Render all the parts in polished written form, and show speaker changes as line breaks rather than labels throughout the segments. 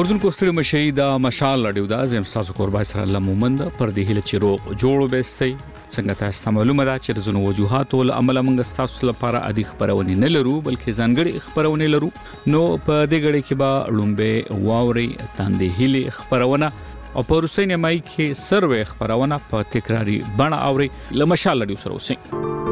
اردن کو ستړي مشي دا مشال رادیو دا زم تاسو قربای سره الله مومند پر دې هله چې روغ جوړو بهستي څنګه تاسو معلومه ده چې زنو وجوهات ول عمل موږ تاسو لپاره ادي خبرونه نه لرو بلکې ځانګړي خبرونه لرو نو په دې غړي کې با لومبه واوري تاندې هله خبرونه او په روسي مای کې سروي خبرونه په تکراری بڼه اوري لمشال رادیو سره اوسئ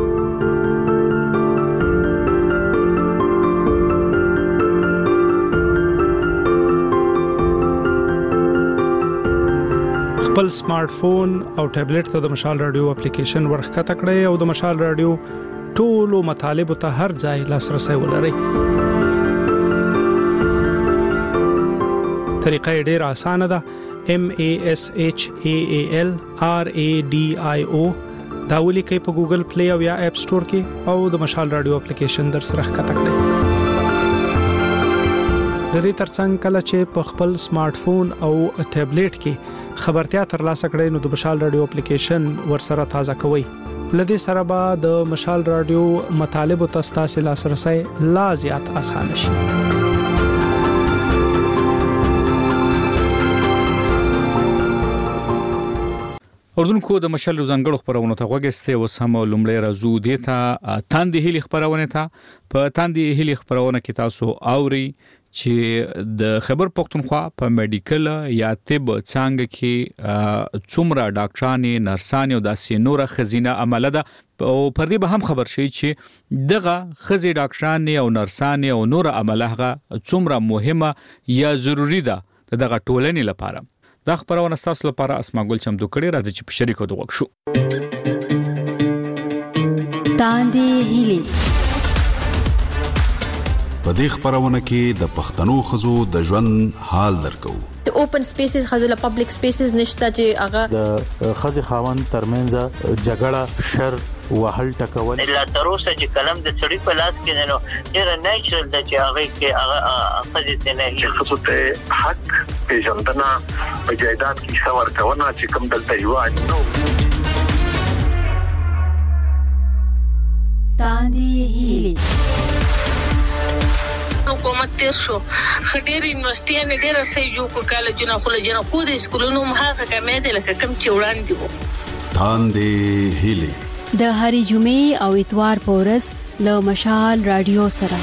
خپل سمارټ فون او ټابلیټ ته د مشال رادیو اپلیکیشن ورخته کړئ او د مشال رادیو ټولو مطالب ته هر ځای لاسرسي ولرئ. طریقه ډېره اسانه ده. MASHAAL RADIO دا ولیکئ په ګوګل پلی او یا اپ سٹور کې او د مشال رادیو اپلیکیشن در سره ښکته کړئ. د دې ترڅنګ کله چې په خپل سمارټ فون او ټابلیټ کې خبرتیا ترلاسه کړئ نو د مشال رادیو اپلیکیشن ورسره تازه کوئ. لدې سره به د مشال رادیو مطالب او تاسو لاسرسي لا زیات اسانه شي. اردن کو د مشال ځانګړو خبرونو ته وګسته او سم لومړی راځو دیتا تاندې هلي خبرونه ته په تاندې هلي خبرونه کې تاسو اوري چې د خبر پښتونخوا په میډیکل یا طب څنګه کې څومره ډاکټرانې نرسانې او داسې نور خزینه عمله ده او پر دې به هم خبر شي چې دغه خزي ډاکټرانې او نرسانې او نور عمله څومره مهمه یا ضروری ده دغه ټولنې لپاره. دا خبرونه تاسو لپاره اسما ګل چمدو کړي راځي چې په شریکو د وښو
تاندې هلي
په دې خبرونه کې د پښتنو خزو د ژوند حال درکو.
د اوپن سپیسز خزو له پبلک سپیسز نشته چې هغه د
خزي خاوند ترمنځ جګړه شر وهل ټکول
الا تروسه چې کلم د سړی په لاس کې نه ډیر نیچرل د چې هغه کې هغه خزي ته نه
خصوص حق پیژندنه په جایداد کې څور کونه چې کوم دلته یو نو
تاندې هلي
حکومت تیر شو خډیر یونیورسيټي ډیر سې یو کالجونه خلجونه کو د سکولونو مخه کمې دي لکه کم چې وړاندې وو.
تاندې هلي
د هری جمعې او اتوار په ورځ له مشال رادیو سره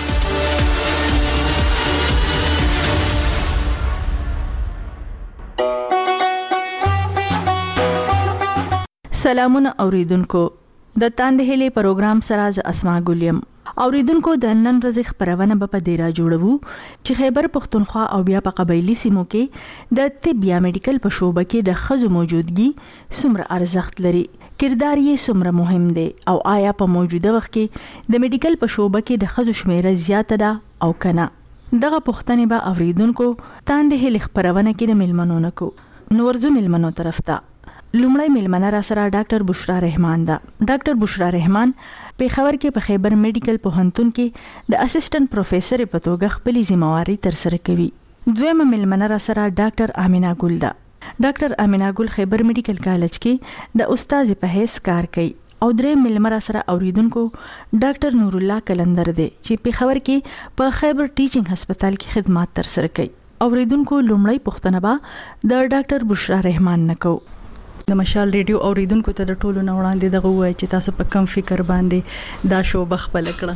سلامونه اوریدونکو د تاندې هلي پروګرام سره ز اسما ګلیم. اوریدونکو د نن ورځې خبرونه په ډیرا جوړو چې خیبر پښتونخوا او بیا په قبایلی سیمو کې د طب یا میډیکل په شوبه کې د خزو موجودګي څومره ارزښت لري، کردار یې څومره مهم دی او آیا په موجوده وخت کې د میډیکل په شوبه کې د خزو شمیره زیاته ده او کنه. دغه پوښتنې به اوریدونکو تاندې هلي خبرونه کې د ملمنو نکو. نورزو ملمنو طرف ته لومړی ملمنه را سره ډاکټر بشرا رحمان ده. ډاکټر بشرا رحمان په خبر کې په خیبر میډیکل پوهنتون کې د اسسټنټ پروفیسور په توګه خپل ذمہواری تر سره کوي. دویمه ملمنه را سره ډاکټر امینا ګل ده. ډاکټر امینا ګل خیبر میډیکل کالج کې د استاد په حیث کار کوي او درې ملمنه سره اوریدونکو ډاکټر نور الله کلندر دی چې په خبر کې په خیبر ټیچینګ هسپتال کې خدمات تر سره کوي. اوریدونکو لومړی پوښتنه به د ډاکټر بشرا رحمان نکو. د مشال ریډیو اوریدونکو ته د ټولو نه وړاندې دغه وایي چې تاسو په کم فکر باندې دا شو بخپل کړه.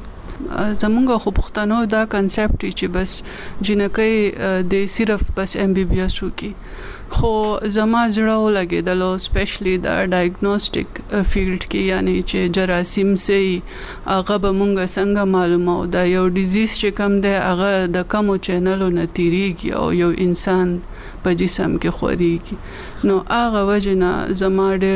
زمونږ خو پښتنو دا کنسپټ چې بس جنکې د صرف بس MBBS وکي خو زما زړه ولګېدلو سپیشلی د ډایګنوستیک فیلډ کې یعنی چې جراثیم سي هغه به مونږ څنګه معلومو دا یو ډیزیز چې کم دی هغه د کومو چینلو نه تیریږي او یو انسان په جسم کې خوريږي نو هغه وجنه زما ډېر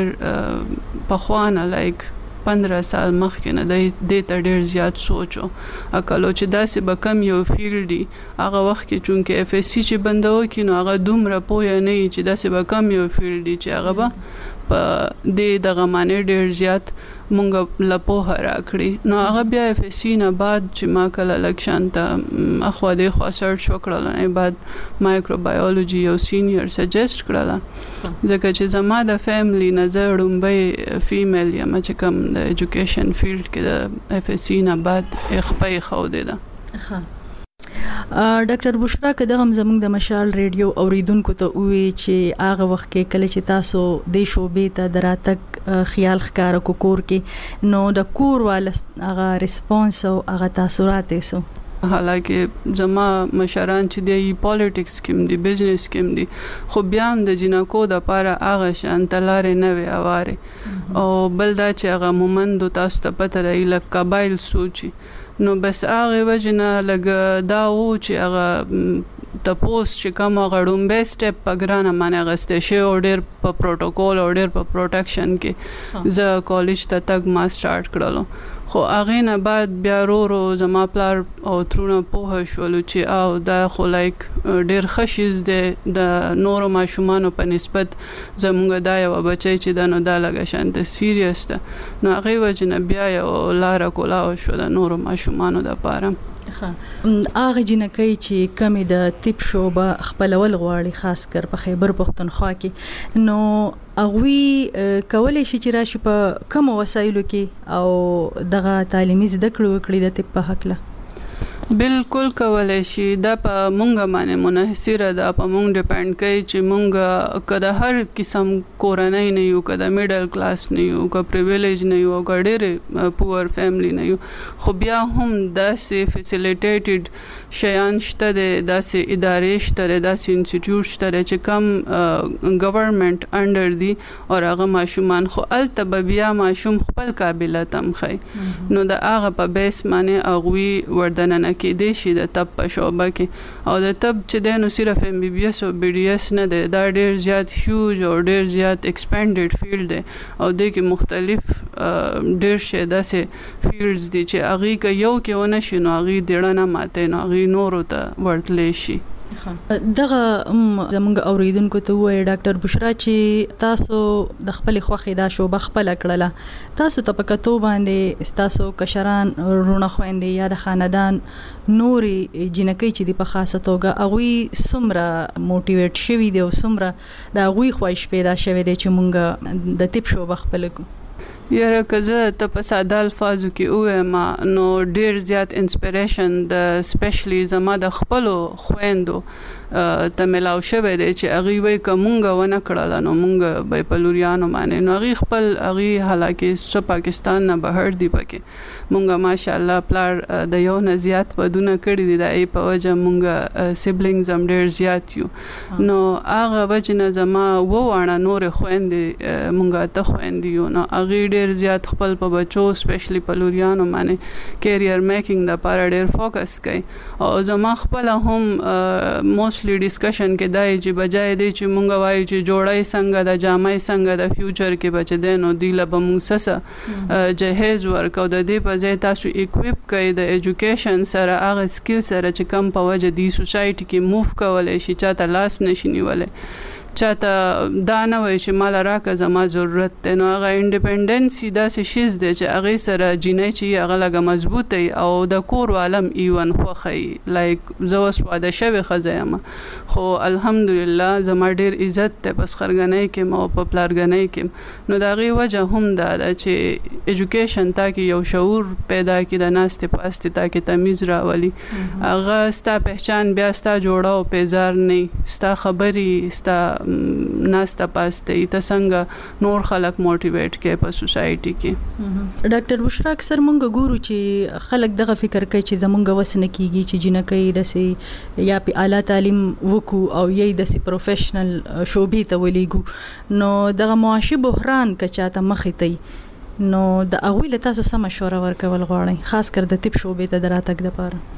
په خوانه لایک 15 سال مخکې نه د ته ډېر زیات سوچو اکلو چې داسې به کم یو فیلډي هغه وخت کې چونکه FSC چې بندو کینو هغه دومره پوهه نه چې داسې به کم یو فیلډي چې هغه به په دغه معنی ډېر زیات مونږ لا پوهه راکړي نو هغه بیا FSC نه بعد چې ما کله لکشن ته اخو د خو سرچ وکړل نه بعد مایکروبایولوژي او سینیئر سجست کړل ځکه چې زما د فیملی نظر رومبه فیمیل یم چې کوم د ایجوکیشن فیلډ کې د FSC نه بعد خپې خو ده.
ډاکټر بشرا کده هم زموږ د مشال ریډیو اوریدونکو ته وی چې هغه وخت کې کله چې تاسو د شوبې ته دراتک خیال ښکار کو کور کې نو د کور وال هغه ریسپانس او هغه تاثیرات سو
حالکه زما مشران چې دی پالیټکس کې دی بزنس کې دی خو بیا هم د جنکو د پاره هغه شان تلارې نه وی اواره او بل دا چې هغه مومند تاسو ته پته راځي لکه قبایل سوچي نو بس هغه وجنه لګ دا و چې هغه تپوس چې کوم غړوم به سټپ پګرانه مانه غسته شی او ډیر په پروتوکول او ډیر په پروټیکشن کې ز کالج ته تک ما سٹارټ کړلو خو هغه نه بعد بیا ورو زما پلار او ترونه په شولو چې او دا خو لایک ډیر خشیز د نورو ماشومانو په نسبت زمونږ دا یو بچی چې دا نو دا لګه شانته سیریس ده نو هغه وجنه بیا یو لار کولا شو د نورو ماشومانو د پاره
هغه جنکۍ چې کمی د تیپ شوبه خپلول غواړي خاص کر په خیبر پختونخوا کې نو اغوی کولای شي چې راشي په کوم وسایلو کې او دغه تعلیمي زده کړو کړی د تیپ په حق له
بالکل کولای شي دا په مونږه باندې منحصره ده په مونږ ډیپند کوي چې مونږ کده هر قسم کورنۍ نه یو کده میډل کلاس نه یو که پریویلیج نه یو که ډېر پور فیملی نه یو خو بیا هم داسې فیسیلیټیټډ شیان شته داسې ادارې شته داسې انسټیټیوټ شته چې کم ګورنمنت انډر دی او هغه ماشومان خو الته بیا ماشوم خپل قابلیت هم خي نو دا هغه په بیس باندې اغوي وردننه کې دی شي د تب په شوبه کې او د تب چې دی نو صرف ایم بی بی ایس او بی ډی ایس نه دی دا ډیر زیات هیوج او ډیر زیات ایکسپینډډ فیلډ دی او د کې مختلف ډیر شي داسې فیلډز دي چې هغه کې یو کې ونه شي نو هغه ډیرنه ماته نو هغه نورو ته ورتلې شي
دغه زمونږ اوریدونکو ته وایي ډاکټر بشرا چې تاسو د خپل خوخي دا شوبه خپل کړله تاسو ته په کتو باندې تاسو کشران رونه خويندې یا د خاندان نوري جنکۍ چې د په خاصه توګه اغوي سمره موټیویټ شوي دي او سمره د اغوي خواهش پیدا شوي دي چې مونږ د تیپ شوبه خپل کو
یاره کزه ته په ساده الفاظو کې اوه نو ډیر زیات انسپیریشن د سپیشلی زما د خپل خويندو ته ملاو شوه دی چې هغه وای کومګه ونه کړل نو مونږ به په لوریانو باندې نو هغه خپل هغه حالکه څو پاکستان نه بهر دی پکې مونږه ماشاءالله پلار د یو نه زیات ودونه کړی دی د ای په وجه مونږ سیبلینګز هم ډیر زیات یو نو هغه وجنه زما وونه نور خويندې مونږه ته خويندې یو نو هغه ډیر زیات خپل په بچو سپیشلی په لوریانو باندې کیریئر میکینګ د پاره ډیر فوکس کوي او زما خپل هم موستلی ډیسکشن کې دای چې بجای دی چې مونږ وایو چې جوړای څنګه د جامای څنګه د فیوچر کې بچ دینو دی لبه مونږ سره جهیز ورکو د دې په ځای تاسو اکویپ کړئ د ایجوکیشن سره هغه سکیل سره چې کم په وجه دی سوسایټي کې موو کولای شي چاته لاس نشي نیولای چاته دا نه وای چې مال راکه زما ضرورت دی نو هغه انډیپندنسي داسې شیز دی چې هغه سره جنې چې هغه لګه مضبوطه او د کور عالم ایون خوخی لایک زو سواده شوی خزایم خو الحمدلله زما ډیر عزت ته بس خرګنۍ کې مو په پلارګنۍ کې نو دا غي وجه هم دا چې ایجوکیشن تا کې یو شعور پیدا کې د ناست پاسته تا کې تمیز راولي هغه ستا پہچان بیا ستا جوړاو پیزار نه ستا خبري ستا ناستا پاسته ته څنګه نور خلک موټیویټ کې په سوسایټي کې
ډاکټر بشرا اکثر مونږ ګورو چې خلک دغه فکر کوي چې زمونږ وسنه کیږي چې جنکۍ دسي یا په اعلی تعلیم وکړو او یی دسي پروفیشنل شوبې ته ولېګو نو دغه معاشي بحران کچاته مخې ته نو د اغوی له تاسو سم مشوره ورکول غواړي خاص کر د تیپ شوبې ته دراتک د پاره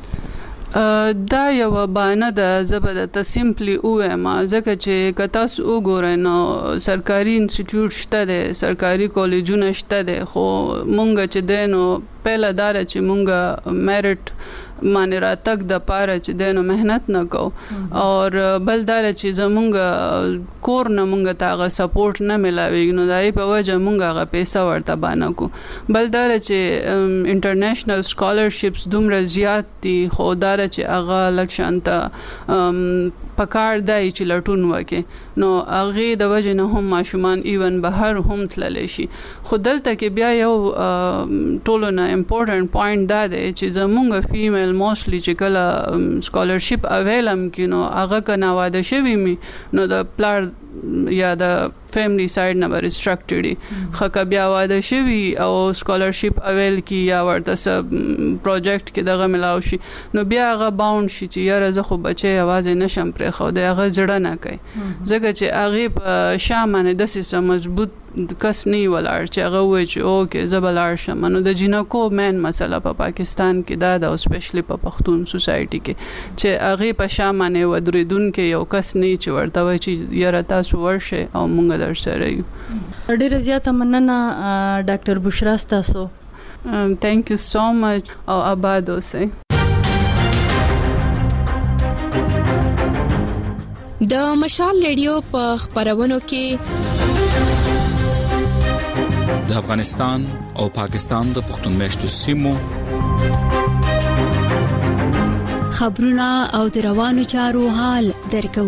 دا یو بانه د زبدت سیمپلی اوه ځکه چې کتا سو وګورئ نو سرکاري انسټیټیوټ شته ده سرکاري کالجونه شته ده خو مونږ چې دینو پهلا دار چې مونږ میرټ معنی راتک د پاره چې دینو مهنت نه کو اور بل دار چې زمونږ کور نه مونږ ته غا سپورټ نه ملاوي نو دای په وجه مونږ غا پیسې ورته باندې کو بل دار چې انټرنیشنل سکالرشپس دومره زیات دي خو دار چې هغه لکشانته پکار دی چې لټون وکي نو هغه د وجه نه هم ماشومان ایون بهر هم تللی شي خو دلته کې بیا یو ټولو نه امپورټنت پوینټ دا دی چې زمونږ فیمیل موستلی چې کله سکالرشپ اویلم کې نو هغه کنه واده شوی می نو د پلار یا د فیملی سایډ نه ریسټرکټډ خکه بیا واده شوی او سکالرشپ اویل کی یا ورته سب پروجیکټ کې دغه ملاو شي نو بیا هغه باوند شي چې یاره زه خو بچي आवाज نشم پرې خو د هغه زړه نه کوي ځکه چې هغه په شامنه د سیسه مضبوط کس نه ولر چې هغه وای چې اوکې زبلار شم نو د جنکو مین مسله په پاکستان کې دا د سپیشلی په پښتون سوسایټي کې چې هغه په شامنه ودریدون کې یو کس نه چې ورته وای چې یاره تاسو ورشه او مونږ در سره یو
ډیره زیاته مننه ډاکټر بشرا تاسو
thank you so much او آباد اوسئ
د مشال ریډیو په خبرونو کې
د افغانستان او پاکستان د پښتون میشتو سیمو
خبرونه او د روانو چارو حال درکو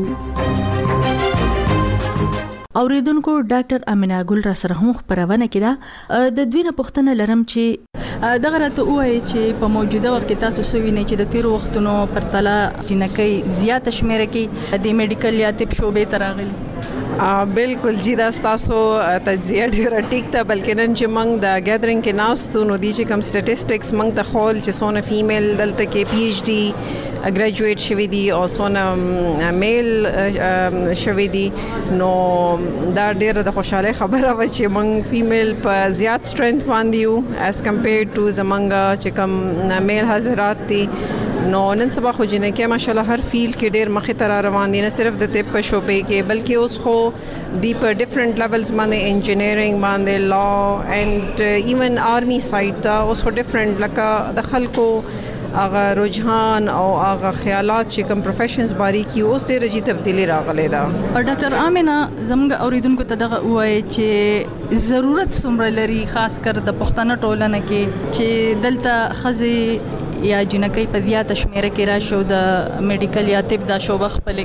اوریدونکو ډاکټر امینا ګل را سره هم خبرونه کړه د دوی نه پوښتنه لرم چې دغه راته وایي چې په موجوده وخت کې تاسو سوي نه چې د تیر وختونو پرتله جنکۍ زیات شمیره کې د میډیکل یا طب شوبې تراغلي
بالکل جی دا تاسو تجزیه ډیره ټیک ته بلکې نن چې موږ د ګیدرینګ کې ناستو نو دی چې کم سټټیسټکس موږ ته خول چې سونه فیمیل دلته کې پی ایچ ډی ګریجویټ شوی دی او سونه میل شوی دی نو دا ډیره د خوشاله خبره و چې موږ فیمیل په زیات سترنث باندې یو as compared to زمونږ چې کم میل حضرات دي نو نن سبا خو جنکه ماشاءالله هر فیلډ کې ډیر مخه تر روان دي نه صرف د طب په شوبې کې بلکې اوس خو دی په ډیفرنٹ لیولز باندې انجینیرینګ باندې لا اینڈ ایون آرمی سایډ دا اوس خو ډیفرنٹ لکه د خلکو هغه رجحان او هغه خیالات چې کوم پروفیشنز باری کی اوس ډیره جی تبدیلی راغله دا
ډاکټر امینا زموږ اوریدونکو ته دغه وایي چې ضرورت څومره لري خاص کر د پښتنه ټولنه کې چې دلته خزي یا جنکۍ په زیاته شمیره کې راشو د میډیکل یا طب دا شوبه خپل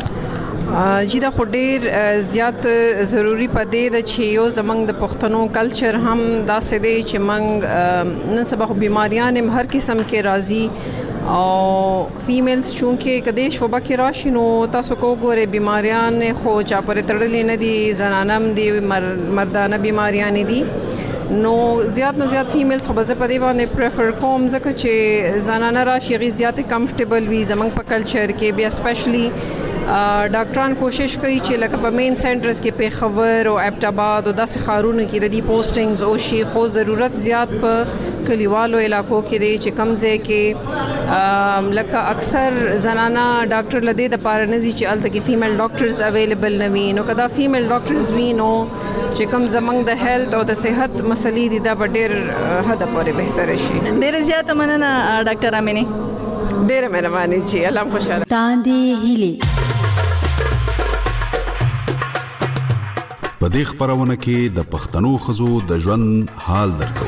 کې
جی دا خو ډیر زیات ضروری پدې د چې یو زمنګ د پښتنو کلچر هم داسې دی چې موږ نن سبا بیماریان هم هر قسم کې راځي او فیمیلز چونکه کدی شوبه کې راشي نو تاسو کو ګوره بیماریان خو چا پر تړلې نه دي زنانم دي مردانه بیماریان دي نو زیات نه زیات فیمیلز خو به په دې باندې پریفر کوم ځکه چې زنانه راشي غي زیات کمفورټیبل وي زمنګ په کلچر کې بیا سپیشلی ډاکټران کوشش کوي چې لکه په مین سنټرز کې پیښور او ابټ آباد او داسې ښارونو کې د دې پوسټینګز او شي خو ضرورت زیات په کلیوالو علاقو کې دی چې کم ځای کې لکه اکثر زنانه ډاکټر لدی د پاره نزي چې الته کې فیمیل ډاکټرز اویلیبل نه وي نو کدا فیمیل ډاکټرز وي نو چې کم زمنګ د هیلث او د صحت مسلې دي دا ډېر حد پورې بهتر شي
ډېر زیات مننه ډاکټر امینه
ډېر مهرباني چې الله خوشاله
تاندې هلي
په دې خبرونه کې د پښتنو خزو د ژوند حال درکو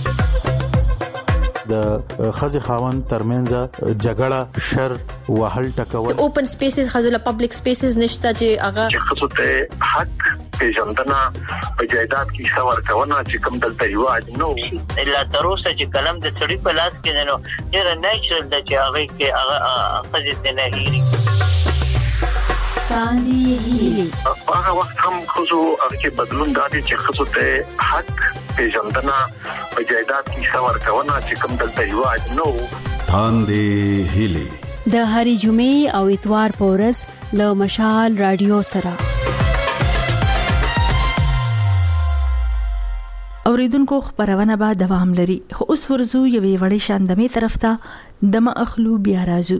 د خزي خاوند ترمنځ جګړه شر وهل ټکول
اوپن سپیسز خزل پبلک سپیسز نشته چې هغه
خصوص ته حق پیژندنه په جایداد کې څور کونه چې کوم دلته یو نو
الا تر اوسه چې کلم د سړي په لاس کې نو ډیر نیچرل د چې هغه کې هغه خزه نه هېري
هغه وخت هم خصوص هغه بدلون دادي چې خصوص ته حق پیژندنه په جایداد کې څور کونه چې کوم دلته یو نو
تاندې هلي
د هری جمعې او اتوار پورز له مشال رادیو سره
اوریدونکو خبرونه به دوام لري خو اوس ورزو یوې وړې شاندمې طرف ته دمه اخلو بیا راځو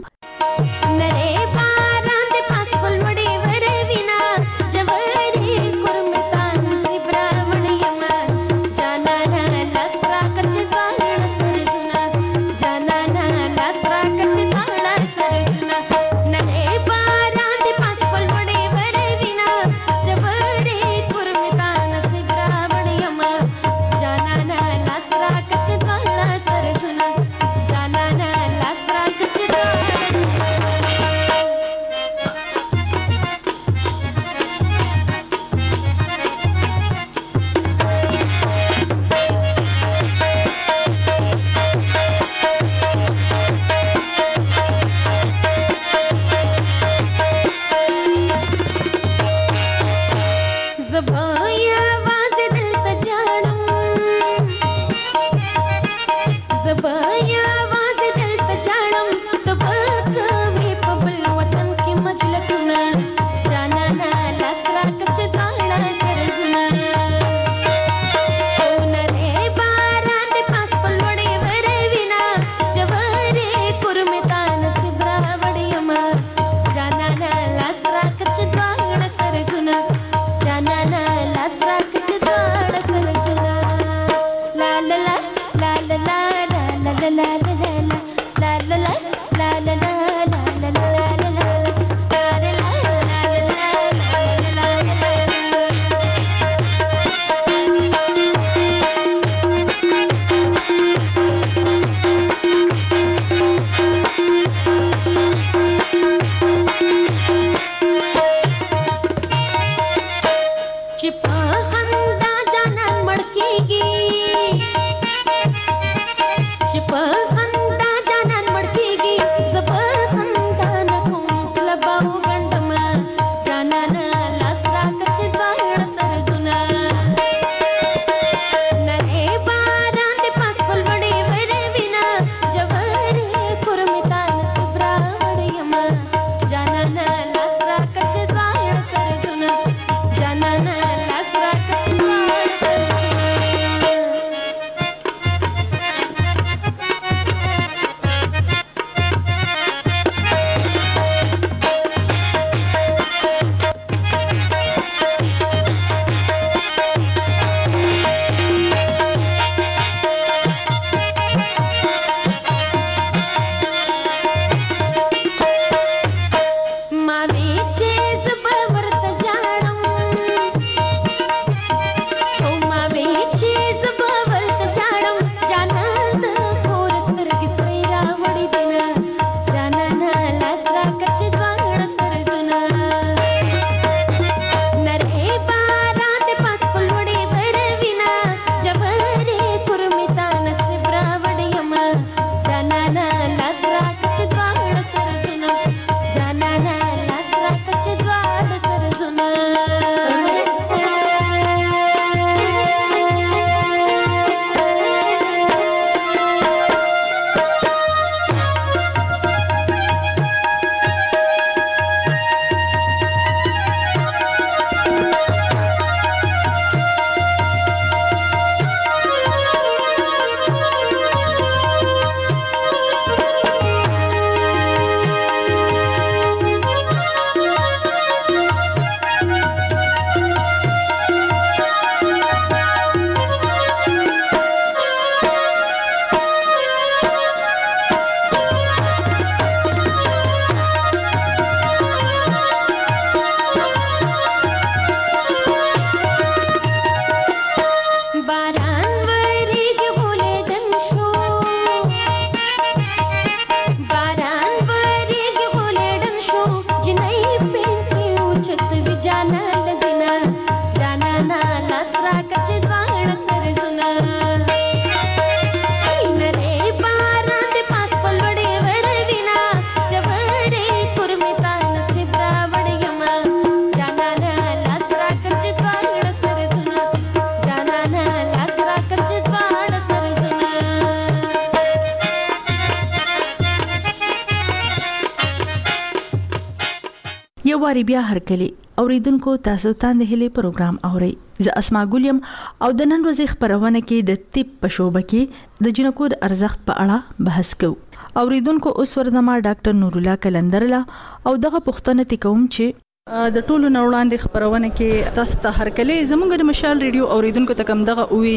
یو واری بیا هرکلی اوریدونکو تاسو ته هلي پروګرام اوري ز اسماء ګولیم او د نن ورځې خبرونه کې د طب په شوبه کې د جنکو د ارزښت په اړه بحث کوو. اوریدونکو اوس ورزما ډاکټر نور الله کلندرلا او دغه پوښتنه تکوم چې د ټولو نوړاندې خبرونه کې تاسو ته هرکلی زموږ د مشال ریډیو اوریدونکو ته کوم دغه وی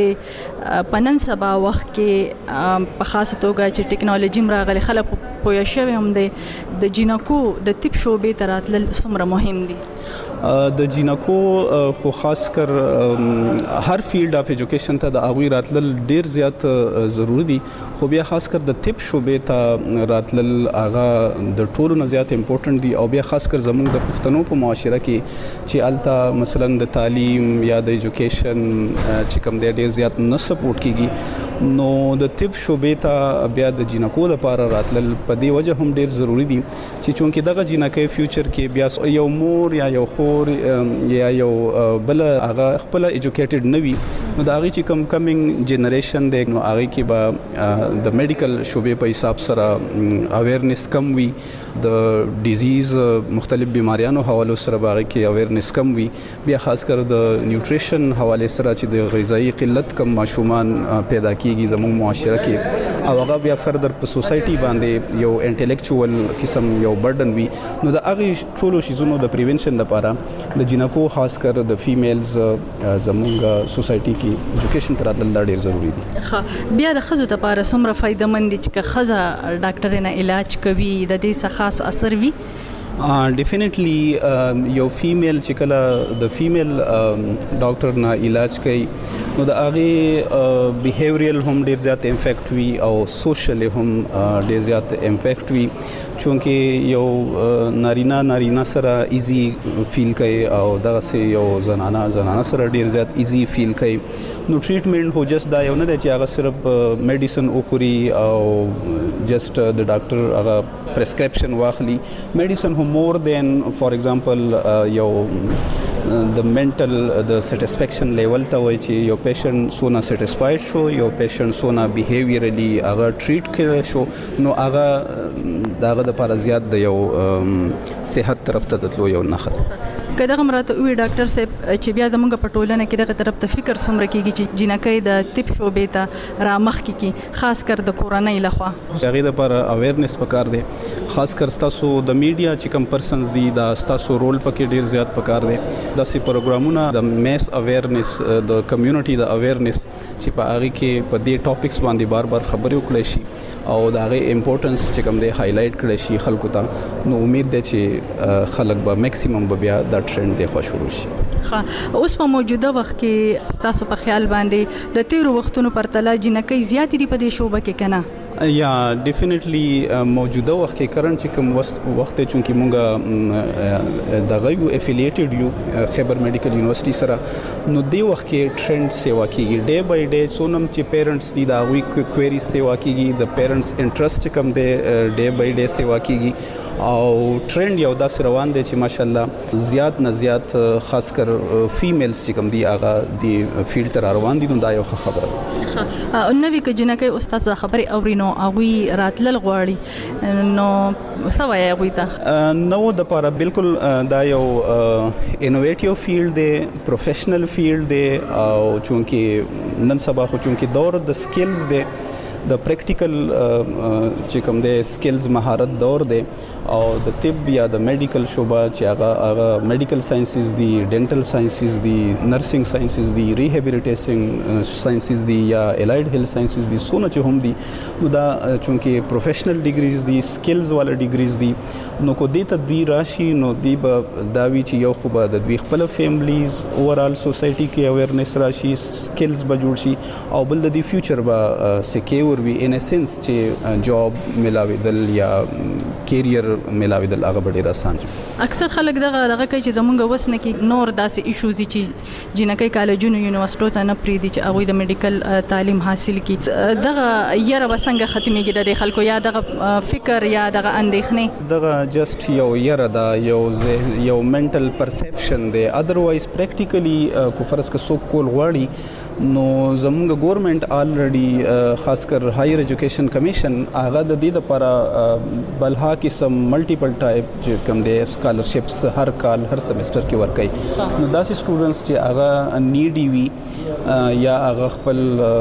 چې پنن سبا وخت کې په خاصه توګه چې ټیکنالوژي مراغله خلک پوه شوي هم د جنکو د طب شوبې تراتل څومره مهم دي.
د جنکو خو خاص کر هر فیلډ اف ایجوکیشن ته د اغوی راتلل ډیر زیات ضروری دي، خو بیا خاص کر د طب شوبې ته راتلل هغه د ټولو نه زیات امپورټنت دي. او بیا خاص کر زموږ د پښتنو په معاشره کې چې الته مثلا د تعلیم یا د ایجوکیشن چې کوم دی ډیر زیات نه سپورټ کیږي، نو د طب شوبې ته بیا د جنکو لپاره راتلل په دې وجه هم ډیر ضروری دي چې چونکه دغه جنکې فیوچر کې بیا یو مور یا یو خور ډاکټر یا یو بل هغه خپل ایجوکیټډ نه وي نو دا هغه چې کمینګ جنریشن دی نو هغه کې به د میډیکل شوبې په حساب سره اویرنس کم وي د ډیزیز مختلف بیماریانو حوالو سره به هغه کې اویرنس کم وي بیا خاص کر د نیوټریشن حواله سره چې د غذایی قلت کم ماشومان پیدا کیږي زموږ معاشره کې او هغه بیا فردر په سوسایټي باندې یو انټلیکچوال قسم یو برډن وي نو د هغه ټولو شیزونو د پریونشن لپاره د جنکو خاص کر د فیمیلز زموږ سوسایټي کې ایجوکیشن تر ډیر ډیر ضروری دي
بیا د خزو لپاره څومره فائدمن دي چې خزه ډاکټر نه علاج کوي د دې څخه خاص اثر وي
ډیفینیټلی یو فیمیل چې کله د فیمیل ډاکټر نه علاج کوي نو د هغه بیهیویرل هم ډیر زیات امپیکټ وي او سوشل هم ډیر زیات امپیکټ وي چونکه یو نارینا سره ایزی فیل کوي او دغه یو زنانه سره ډیر زیات ایزی فیل کوي نو ټریټمنټ هو جست دا یو نه دی چې هغه صرف میډیسن اخوري او جست د ډاکټر هغه پرسکرپشن واخلي میډیسن هو مور دین فار ایگزامپل یو د منټل د سټیسفیکشن لیول ته وایي چې یو پیشنټ سونه سټیسفاید شو یو پیشنټ سونه بیهیویرلی هغه ټریټ کړي شو نو هغه داغه د لپاره زیات د یو صحت طرف ته تلو یو نخره
کله مرته وی ډاکټر صاحب چې بیا زموږ په ټولنه کې دغه طرف ته فکر څومره کیږي چې جنکې د طب شوبې ته رامخ کی خاص کر د کورونای لخوا
هغه لپاره اویرنس پکار دی خاص کر تاسو د میډیا چې کم پرسنز دي دا تاسو رول پکې ډیر زیات پکار دی داسې پروګرامونه د میس اویرنس د کمیونټي د اویرنس چې په هغه کې په دې ټاپکس باندې بار خبرې وکړي شي او دا غي امپورټنس چې کوم دی هایلایټ کړی شي خلکو ته نو امید ده چې خلک به میکسیمم بیا دا ټرند دی خو شروع شي
اوس په موجوده وخت کې تاسو په خیال باندې د تیرو وختونو پرتله جنکې زیاتې دی په دې شوبه کې کنه
یا ډیفینیټلی موجوده وخت کې کرنٹ چې کوم وخت چونکی مونږه دغه یو افیلیټډ یو خیبر میډیکل یونیورسيټي سره نو دی وخت کې ټرند سیوا کیږي ډے بای ډے سونم چې پیرنټس دي دا وی کوئری سیوا کیږي د پیرنټس انټرست کم دی ډے بای ډے سیوا کیږي او ټرند یو داس روان دی چې ماشاءالله زیات نه زیات خاص کر فیمیلز چې کم دی هغه دی فیلډ تر روان دي نو دا یو خبره
نوې کې جنکې استاد خبري اورینو اغوی راتلل غواړي نو سوای اغوی ته
نو د لپاره بالکل دا یو انوویټیو فیلډ دی پروفیشنل فیلډ دی او چونکی نن سبا خو چونکی دور د سکلز دی د پریکټیکل چې کوم دی سکلز مهارت دور دی او د طب یا د میډیکل شوبه چې هغه میډیکل ساينسز دي ډینټل ساينسز دي نرسنګ ساينسز دي ریهابیلیټیشن ساينسز دي یا الایډ هیلث ساينسز دي سونه چې هم دي نو دا چونکی پروفیشنل ډیګریز دي سکلز والا ډیګریز دي نو کو دې ته دی راشي نو دی به داوی چې یو خو به د دوی خپل فیملیز اوورال سوسایټي کې اویرنس راشي سکلز به جوړ شي او بل د فیوچر به سکیور وی ان اسنس چې جاب ملاویدل یا کیریئر ملاویدل هغه ډیر آسان دي
اکثر خلک دغه کوي چې زمونږ وسنه کې نور داسې ایشوز چې جنکې کالجونو یونیورسيټو ته نه پریدي چې هغه د میډیکل تعلیم حاصل کړي دغه یره وسنګ ختميږي د خلکو یا دغه فکر یا دغه اندېښنه
دغه جست یو یره دا یو منټل پرسپشن دی اذروایز پریکټیکلی کو فرض کا سو کول غواړي نو زموږ ګورنمنت الریډي خاص کر هایر ایجوکیشن کمیشن هغه د دې لپاره بلها قسم ملټیپل ټایپ چې کوم دی سکالرشپس هر کال هر سمستر کې ورکړي نو داسې سټوډنټس چې هغه نیډي وي یا هغه خپل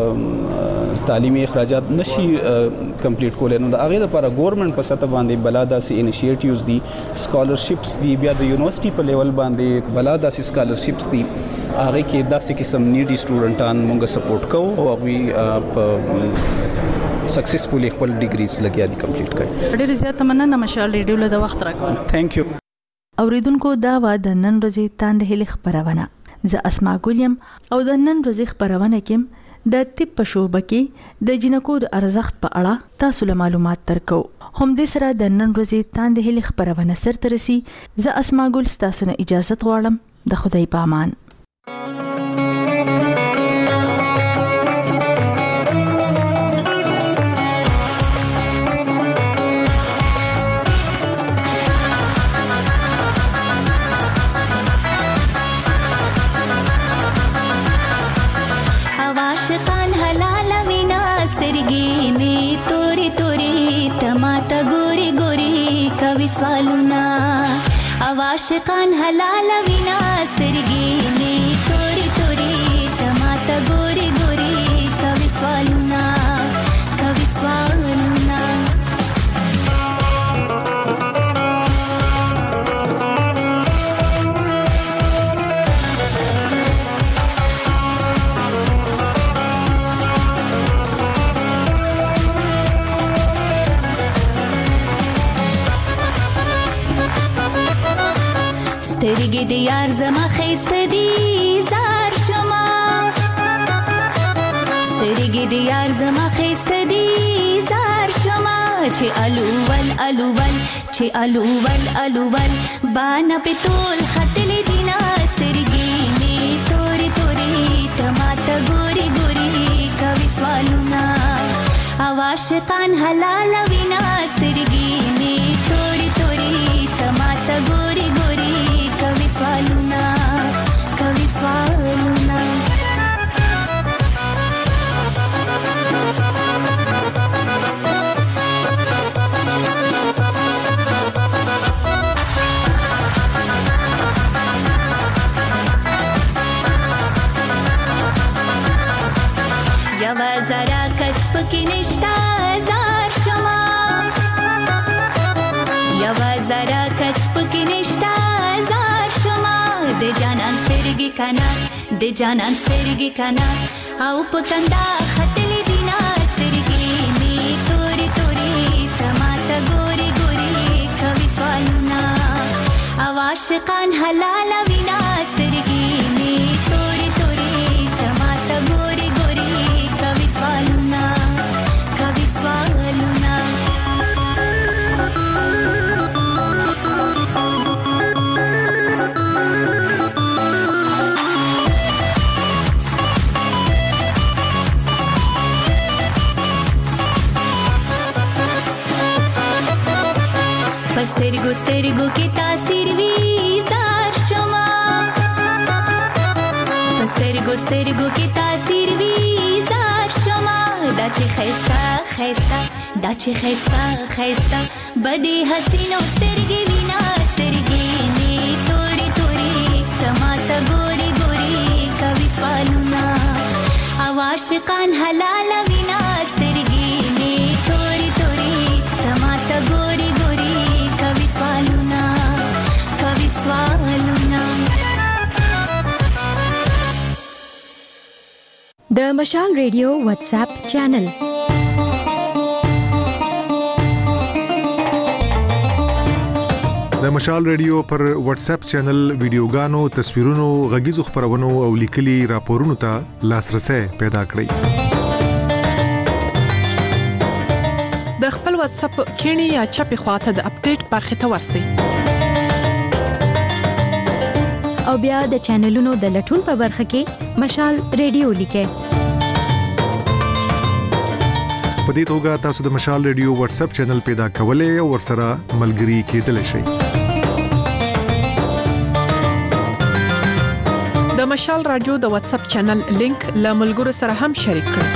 تعلیمي اخراجات نشي کمپلیټ کولای نو د هغه لپاره ګورنمنت په سطح باندې بلا داسې انیشیټیوز دي سکالرشپس دي بیا د یونیورسيټي په لیول باندې بلا داسې سکالرشپس دي هغه کې داسې قسم نیډي سټوډنټان موږ سپورټ کوو او هغه په سکسسفولي خپل ډیګریز لګیا دي کمپلیټ کړي
ډېر زیات مننه مشال ریډیو له وخت راکړه
ثانک یو
اوریدونکو دا و د نن ورځې تاند هلي خبرونه زه اسماء ګولیم او د نن ورځې خبرونه کې د طب په شوبه کې د جنکو د ارزښت په اړه تاسو له معلومات ترکو هم دې سره د نن ورځې تاند هلي خبرونه سر ترسي زه اسماء ګل تاسو نه اجازه غواړم د خدای په امان
عاشقان حلال وینا سترګې نه توري توري تماته ګوري ګوري کوي سوالونه سترګې د یار زما خیسته دي زار شما سترګې د یار زما خیسته دي زار شما چې الوول الوول چې الوول الوول باندې پتول خطل دینا سترګې می توري توري تماته ګوري ګوري کوي سوالونه عاشقان حلال وینا سترګې می توري توري تماته ګوري ګوري کوي سوالونه کوي سوالونه یوا زرا کچ پکې نشتا زار شما یوا زرا کچ پکې نشتا زار شما د جانان سترګې کنا د جانان سترګې کنا او پکندا خطلې دینا سترګې می توري توري تماته ګوري ګوري کوي سوالونه عاشقان حلال وینا سترګې می توري توري تماته ګوري ګوري کوي سوالونه کوي سوالونه سترګو سترګو کې تاثیر وی زار شما سترګو سترګو کې تاثیر وی زار شما دا چې خيستا خيستا دا چې خيستا خيستا بدی حسینو سترګې وینا سترګې می توري توري تماته ګوري ګوري کوي سوالونه عاشقان حلال وینا سترګې می توري توري تماته ګوري ګوري کوي سوالونه کوي سوالونه
د مشال ریډیو واتس اپ چینل
د مشال ریډیو پر واتس اپ چینل ویډیوګانو تصویرونو غږیزو خبرونو او لیکلي راپورونو ته لاسرسي پیدا کړئ
د خپل واتس اپ کینی یا چپی خواته د اپډیټ برخه ته ورسئ
او بیا د چینلونو د لټون په برخه کې مشال ریډیو لیکه
په دې توګه تاسو د مشال ریډیو واتس اپ چینل پیدا کولای او ورسره ملګري کېدلی شئ
د مشال رادیو د واتس اپ چینل لینک له ملګرو سره هم شریک کړئ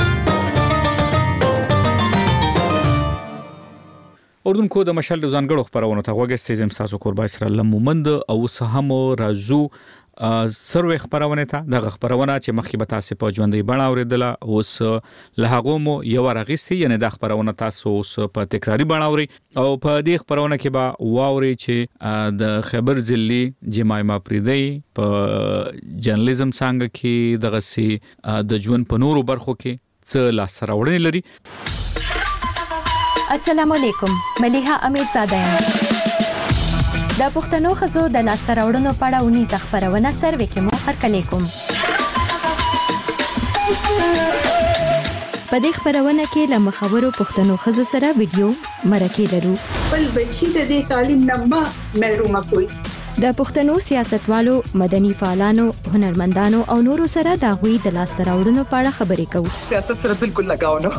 اردوونکو د مشال د ځانګړو خبرونو ته وګورئ زم تاسو قربای سره لمومند او سهم رازو سروي خبرونه ته د خبرونه چې مخکې به تاسو په ژوندۍ بڼه اوریدله اوس له هغه مو یو راغسي یعنی د خبرونه تاسو اوس په تکراری بڼه اوري او په دې خبرونه کې به واوري چې د خبر ځلی جماعه پریدي په جرنالیزم څنګه کې دغه سي د ژوند په نورو برخو کې څه لاس راوړنې لري.
السلام علیکم، ملیحه امیرزاده یم. د پښتنو خزو د لاسته راوړنو په اړه ونی خبرونه سروي کې مو هرکلی کوم. په دې خبرونه کې له مخابرو پښتنو خزو سره ویډیو مرکه لرو.
بل بچی د دې تعلیم نه محروم کوي.
د پښتنو سیاستوالو، مدني فعالانو، هنرمندانو او نورو سره د غوي د لاسته راوړنو په اړه خبرې کوو.
سیاست سره بالکل لگاو نه.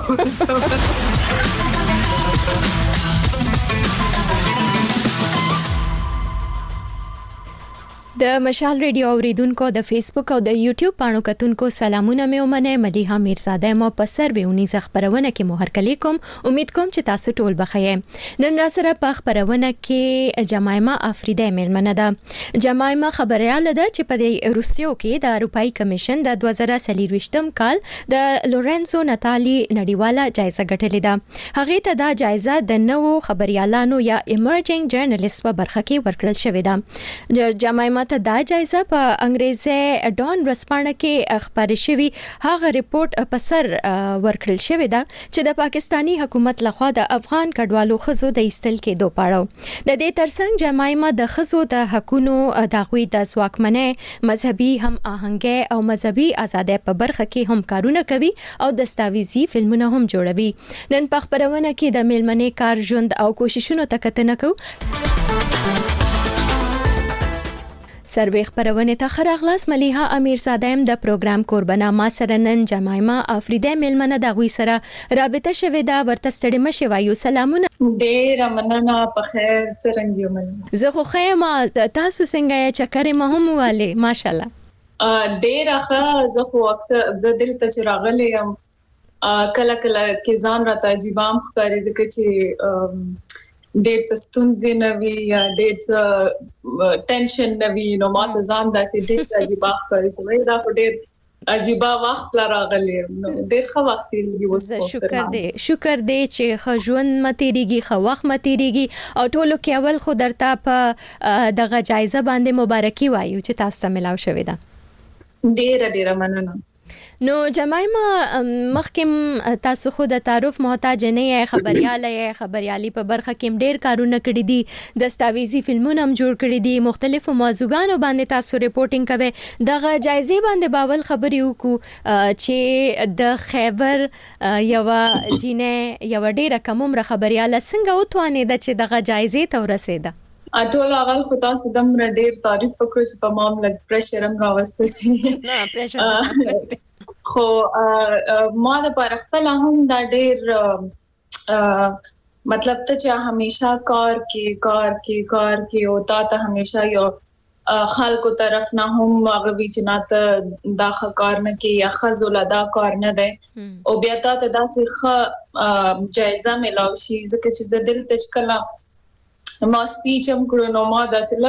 د مشال ریډیو اوریدونکو د فیسبوک او د یوټیوب پاڼو کتونکو سلامونه مې ومنه. ملیحه میرزاده مو په سرویونی خبرونه کې مهر کلی کوم. امید کوم چې تاسو ټول بخیر. نن را سره په خبرونه کې جمایما افریدی ملمنه ده. جمایما خبرياله ده چې په روسیو کې د اروپאי کمیشن د 2023م کال د لورنزو ناتالی نړیواله جایزه ګټلې ده. هغه ته دا جایزه د نوو خبريالانو یا ایمرجنګ جرنالیست په برخه کې ورکړل شوې ده. جمایما ته دا جایزه په انګریزي ډان ورسپانه کې خبري شوی هغه ریپورت په سر ورکړل شوی دا چې د پاکستانی حکومت لخوا د افغان کډوالو خزو د ایستل کې دوه پاړو. د دې ترڅنګ جمایما د خزو د حقونو دغوی د ځواکمنۍ مذهبي هم آهنګي او مذهبي ازادۍ په برخه کې هم کارونه کوي او دستاویزي فلمونه هم جوړوي. نن په خبرونه کې د میلمنې کار ژوند او کوششونو ته کتنه کوو. سروې خبرونه ته خراغلاس. ملیحه امیرزاده د پروګرام قربانا ما سره نن جمایما افریدی ملمنه د غوي سره رابطه شوې دا ورته ستړي مشه وایو. سلامونه.
ډیر مننه. په خیر څنګه یو مننه.
زه خو خیمه تاسو څنګه چکرې مهم والے ماشاءالله.
ډیر ښه. زه خو اکثر زه دلته چې راغلی یم کله کله کې ځان راته عجیبام ښکاري ځکه چې ډېر څه ستونزې نه وي یا ډېر څه ټینشن نه وي نو ماته ځان داسې ډېر عجیب ښکاري چې دا خو ډېر عجیب وخت لا راغلی نو ډېر ښه وخت تیریږي. اوس
شکر دې چې ښه ژوند متیریږي ښه وخت متیریږي او ټولو کې اول خو درته په دغه جایزه باندې مبارکي وایو چې تاسو ته ملاو شوې ده.
ډېر مننه.
نو جمایما مخکې تاسو خو د تعارف محتاج نه یې خبريالي په برخه کې ډېر کارونه کړی دي دستاویزي فلمونه هم جوړ کړی دي مختلفو موضوعاتو باندې تاسو ریپورتینګ کوي. دغه جایزې باندې باول خبري وکړو چې د خیبر یو جینې یو ډېر کم عمر خبرياله څنګه وتوانید چې دغه جایزې ته ورسېده.
ټول اول خو تاسو دم ډېر تعریف وکړو چې په معاملې پریشر هم راوسته شي.
نه پریشر
خو ما د پر خپل هم دا ډېر مطلب ته چې همیشه کار کې او تا همیشه یو خلکو طرف نه هم غوي چې ناته دا کار نه کې یا خزول دا کار نه ده او بیا ته داسې ښه جایزه ملاوي شي ځکه چې زه دلته کله ما سپیچ هم کړو نو ما داسې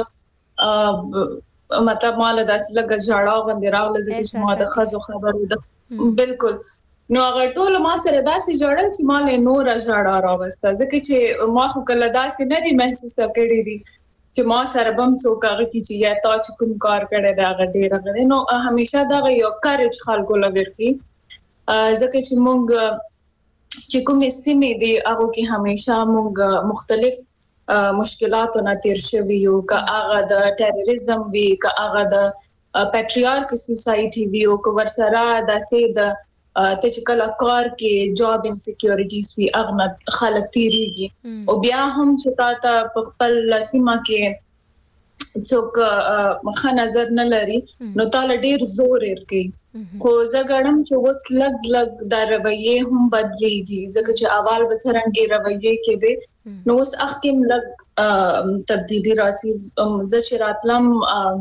لګز مطلب مال داسې لګ ژړا باندې راغله چې ما د خزو خبرو ده بالکل نو هغه ټول ما سره داسې جوړل چې مال نور ژړا راوسته ځکه چې ما خو کله داسې نه دي محسوس کړی دي چې ما سره بم څوک هغه چې یا تا چې کوم کار کړی دا هغه ډیر غوړي نو همیشه دا یو کارج خلکو لګرتي ځکه چې مونږ چې کومې سیمې دي هغه کې همیشه مونږ مختلف مشکلاتو نه تیر شوی یو که هغه د ټیرریزم وی که هغه د پیټریارک سوسایټي وی او که ورسره داسې د تچکل کار کې جاب انسیکیورټیز وی هغه خلک تیریږي او بیا هم چې تا په خپل سیمه کې څوک مخه نظر نه لري نو تعالی ډیر زور ورکي خو زګړم چې وس لګ د رویه هم بدلېږي ځکه چې اول بسرنګي رویه کې دي نو اوس اخکم لګ تبدیلی راځي چې راتلم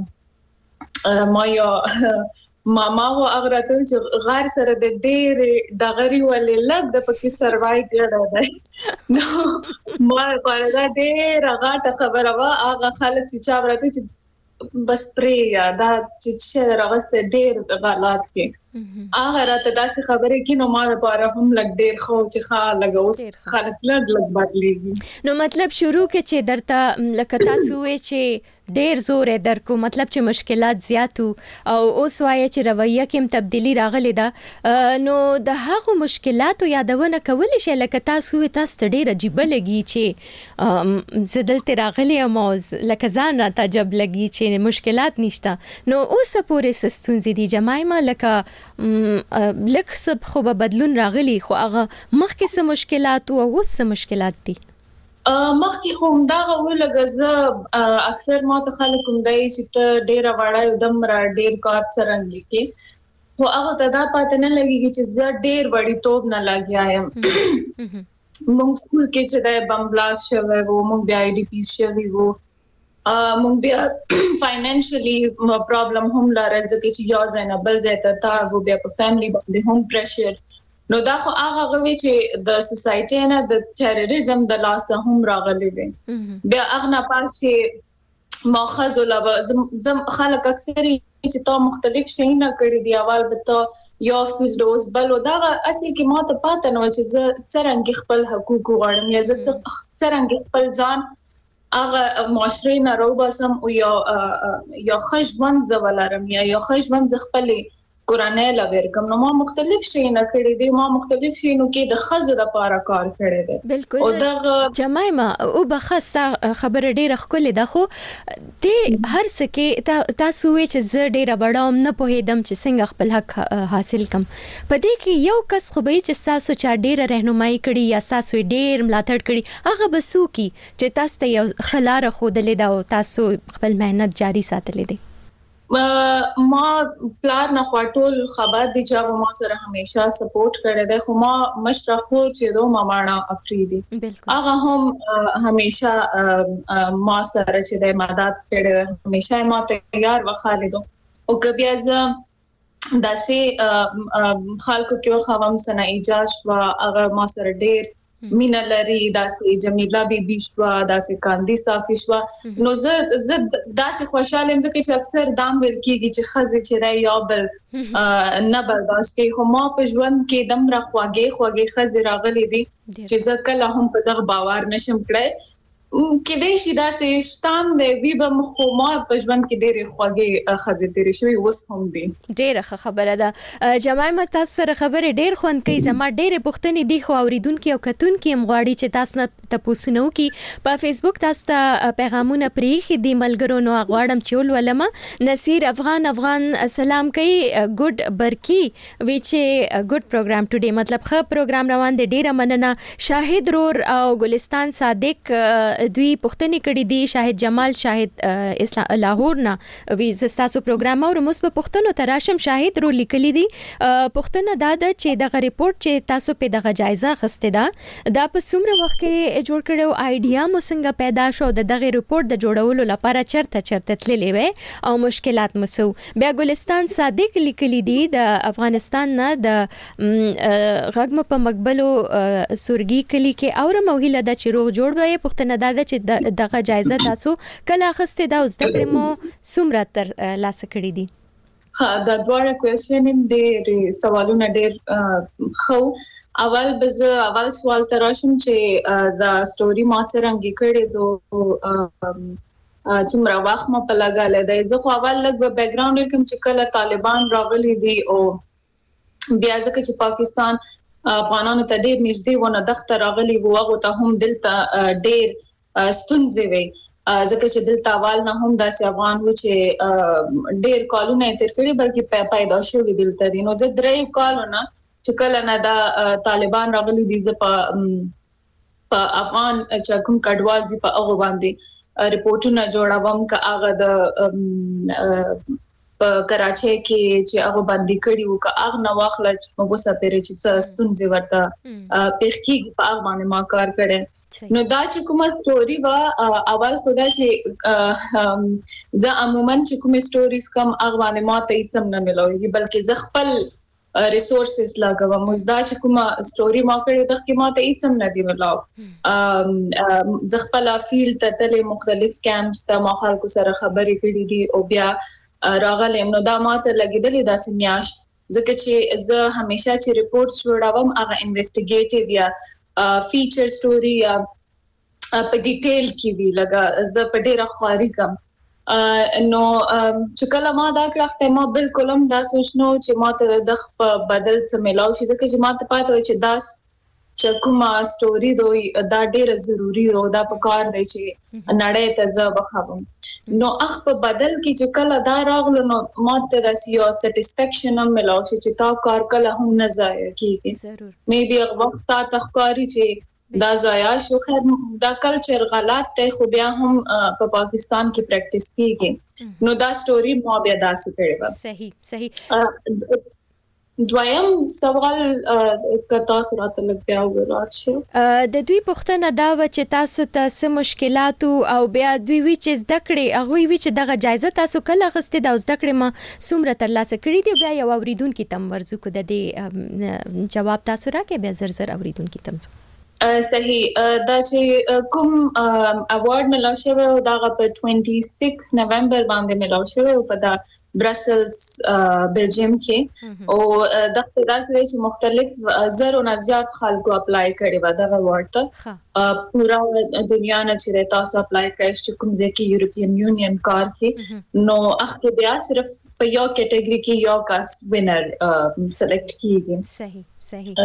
ما یو ماما و اغراته چې غار سره د ډېر دغری ولې لګ د پکې سروای کړه ده نو ما پردا ډېر غاټه خبره وا هغه خلک چې چا ورته چې بس پرې دا چې راغسته ډېر غلط کې هغه راته داسې خبرې کې نو ما لپاره هم لګ ډېر خو چې خا لګوس خلک لګ بدلېږي
نو مطلب شروع کې چې درته لکه تاسو وې چې ډېر زور درکو مطلب چې مشکلات زیاتو او اوس وایي چې رویه کې تبدیلی راغلی ده نو د هغو مشکلاتو یادونه کول شي لکه تاسو تاسو ډېر عجیب لګي چې زدلته راغلی موز لکه ځان را تعجب لګي چې مشکلات نشته نو اوس پورې سستونزې دي جمایما لکه لکه سب خو بدلون راغلی خو هغه مخکې څه مشکلات او اوس څه مشکلات دي
مخکې هم دا ولګه اکثر ما ته خلک هم دی چې ته ډیر وړای دم را ډیر کار څرنګ کې خو هغه ته دا پاتې نه لګي چې زه ډیر وړي توپ نه لګیایم موږ سکول کې چې د بم بلاست شوی وو موږ بیا ای ډی پی شوی وو مونږ بیا فاینانشلی پرابلم هم لرل ځکه چې یو ځای نه بل ځای ته تاګو بیا په فیملی باندې هم پریشر نو دا خو هغه غوي چې د سوسايټي نه د ټیرریزم د لاس هم راغلي دي بیا هغه نه پاسې ماخذ ولا زم خلک اکثر چې تا مختلف شي نه کړی دی اول به ته یو فیلډوز بل دا اصلي کې ماته پاتې نو چې زه څنګه خپل حقوق غواړم یا زه څنګه خپل ځان هغه معاشري نه روباسم او یا خجوند زولارم یا خجوند خپلې قرانه لور کوم نو ما مختلف شي نه کړی دي ما مختلف شي نو کې د خزه لپاره کار کړی دي
بالکل او د جمایما او بخصه خبر ډیره خل ده خو ته هر سکه تاسو چې ز ډیره بڑاوم نه پوهیدم چې څنګه خپل حق حاصل کم پدې کې یو کس خو به چې تاسو چا ډیره رهنمایي کړي یا تاسو ډیر ملاتړ کړي هغه بسو کی چې تاسو ته یو خلاره خودلې دا او تاسو خپل مهنت جاری ساتلې دي
ما پلان نه خاطول خبر دي چې ما سره همیشه سپورټ کړی دی خو ما مشرخو چې دو مامانا افریدي هغه هم همیشه ما سره چې د مدد کړی همیشه ما تیار و خالدو او کبي از داسې خلکو کې خوام سنا ایجاز و هغه ما سره ډیر مینا لري داسې جمیله بیبي شو داسې کاندي صافي شو نو زه داسې خوشاله یم ځکه چې اکثر دام ویل کیږي چې خزه چې راي یا بل نه برداشت کوي خو ما په ژوند کې دم را خوږه خزه راغلي دي چې زه کله هم په دغه باور نشم کړی کې دې شي داسې شتان دی وی به مخ ما په ژوند کې ډېر خوږه خزه تیرې شوی وس هم دي
ډېر خبره ده جماعه تاسو سره خبره ډېر خوند کوي زما ډېر پوښتنې دي خو اوریدونکو او کتونکو هم غواړي چې تاسو نه تاسو نو کې په فیسبوک تاسو ته پیغامونه پریخي دي ملګرو نو غواړم چې ولولم نصیر افغان سلام کوي ګډ برکی وی چې ګډ پروګرام ټوډے مطلب ښه پروګرام روان دي ډېر مننه شاهد رور او ګلستان صادق دوی پښتني کړي دي شاهد جمال شاهد اسلام لاهور نه وی زستاسو پروګرام او موږ په پښتنو تراشم شاهد رو لیکلي دي پښتنه دا چې دغه ریپورت چې تاسو په دغه جایزه خسته ده دا په څومره وخت کې جوړ کړو ایډیا مو څنګه پیدا شو دغه ریپورت د جوړولو لپاره چرته تللې وې او مشکلات مسو بیا ګلستان صادق لیکلي دي د افغانستان نه د غږم په مقبلو سورګي کلی کې اور موهله د چروغ جوړ وې پښتنه دا چې دغه جایزه تاسو کله اخسته دا اوس د پرمو سمره تر لاس کړی دي
ها دا دوه کوېسچن دې سوالونه ډېر خو اول سوال تراشم چې دا سټوري ما څنګه کړی دو څومره وخت ما په لګاله دی زه خو اول لګ په بیک ګراوند کوم چې کله طالبان راغلي دي او بیا ځکه چې پاکستان افغانانو ته ډېر نږدې ونه دغه راغلي وو هغه ته هم دلته ډېر ستونزې وي ځکه چې دلته اول نه هم داسې افغان و چې ډېر کالونه تیر کړي بلکې پیدا شوی دلته دي نو زه درې کالونه چې کله نه دا طالبان راغلي دي ز په افغان چې کوم کډوال دي په هغه باندې ریپورتونه جوړوم که هغه د په کراچۍ کې چې هغه باندې کړي وو که هغه نو واخل چې موږ سپېره چې ستونزې ورته پېخکی په هغه باندې ما کار کړی نو دا چې کومه سټوري وا اول خدا چې زه عموما چې کومه سټوریز کم هغه باندې ما ته اسم نه ملوي بلکې زه خپل ریسورسز لګوم مزدا چې کومه سټوري ما کړې د کې ما ته اسم نه دی ملاو زه خپل فیلډ ته تل مختلف کیمپس ته ما خلکو سره خبرې کړې دي او بیا راغلم نو دا ماته لګیدلې داسې میاش ځکه چې زه همیشه چې ریپورټس جوړوم هغه انویسټیګیټیو یا فیچر سټوري یا په ډیټیل کې وی لګا زه په ډیره خاري کم نو چې کله ما دا کړه ما بالکل هم دا سوچنو چې ما ته د بدل څه ملاو شي ځکه چې ما ته پاتې و چې دا چې کومه سټوري دوی دا ډیره ضروری و دا په کار دی چې نړۍ ته زه بخوم نو اخ په بدل کې چې کله دا راغلو نو ماته د سیو سټیسفیکشن هم ملاو شي چې تا کار کله هم نه ضایع کیږي ضرور مې بیا وخت تا تخکاری چې دا ضایع شو خیر دا کلچر غلط دی خو بیا هم په پاکستان کې پریکټیس کیږي نو دا سټوري مو بیا داسې کړو
صحیح
دویم سوال کتا سره تلک بیا ورات شو
د دوی پوښتنه دا و چې تاسو ته څه مشکلات او بیا دوی وی چې زده کړې هغه وی چې دغه جایزه تاسو کله غستې د زده کړې ما څومره ترلاسه کړې دی بیا یو اوریدونکو تم ورزو کو د دې جواب تاسو راکې بیا زر اوریدونکو تم
صحیح دا چې کوم اوارډ ملو شوی او دا په 26 نومبر باندې ملو شوی او په دا برسلز بلجیم کې او دا داسې چې مختلف زر او زیات خلکو اپلای کړي و دا اوارډ ته پورا دنیا نه چې تاسو اپلای کړئ چې کوم ځکه یورپین یونین کار کې نو اخته بیا صرف په یو کټګوري کې یو کس وینر سلیکټ کیږي
صحیح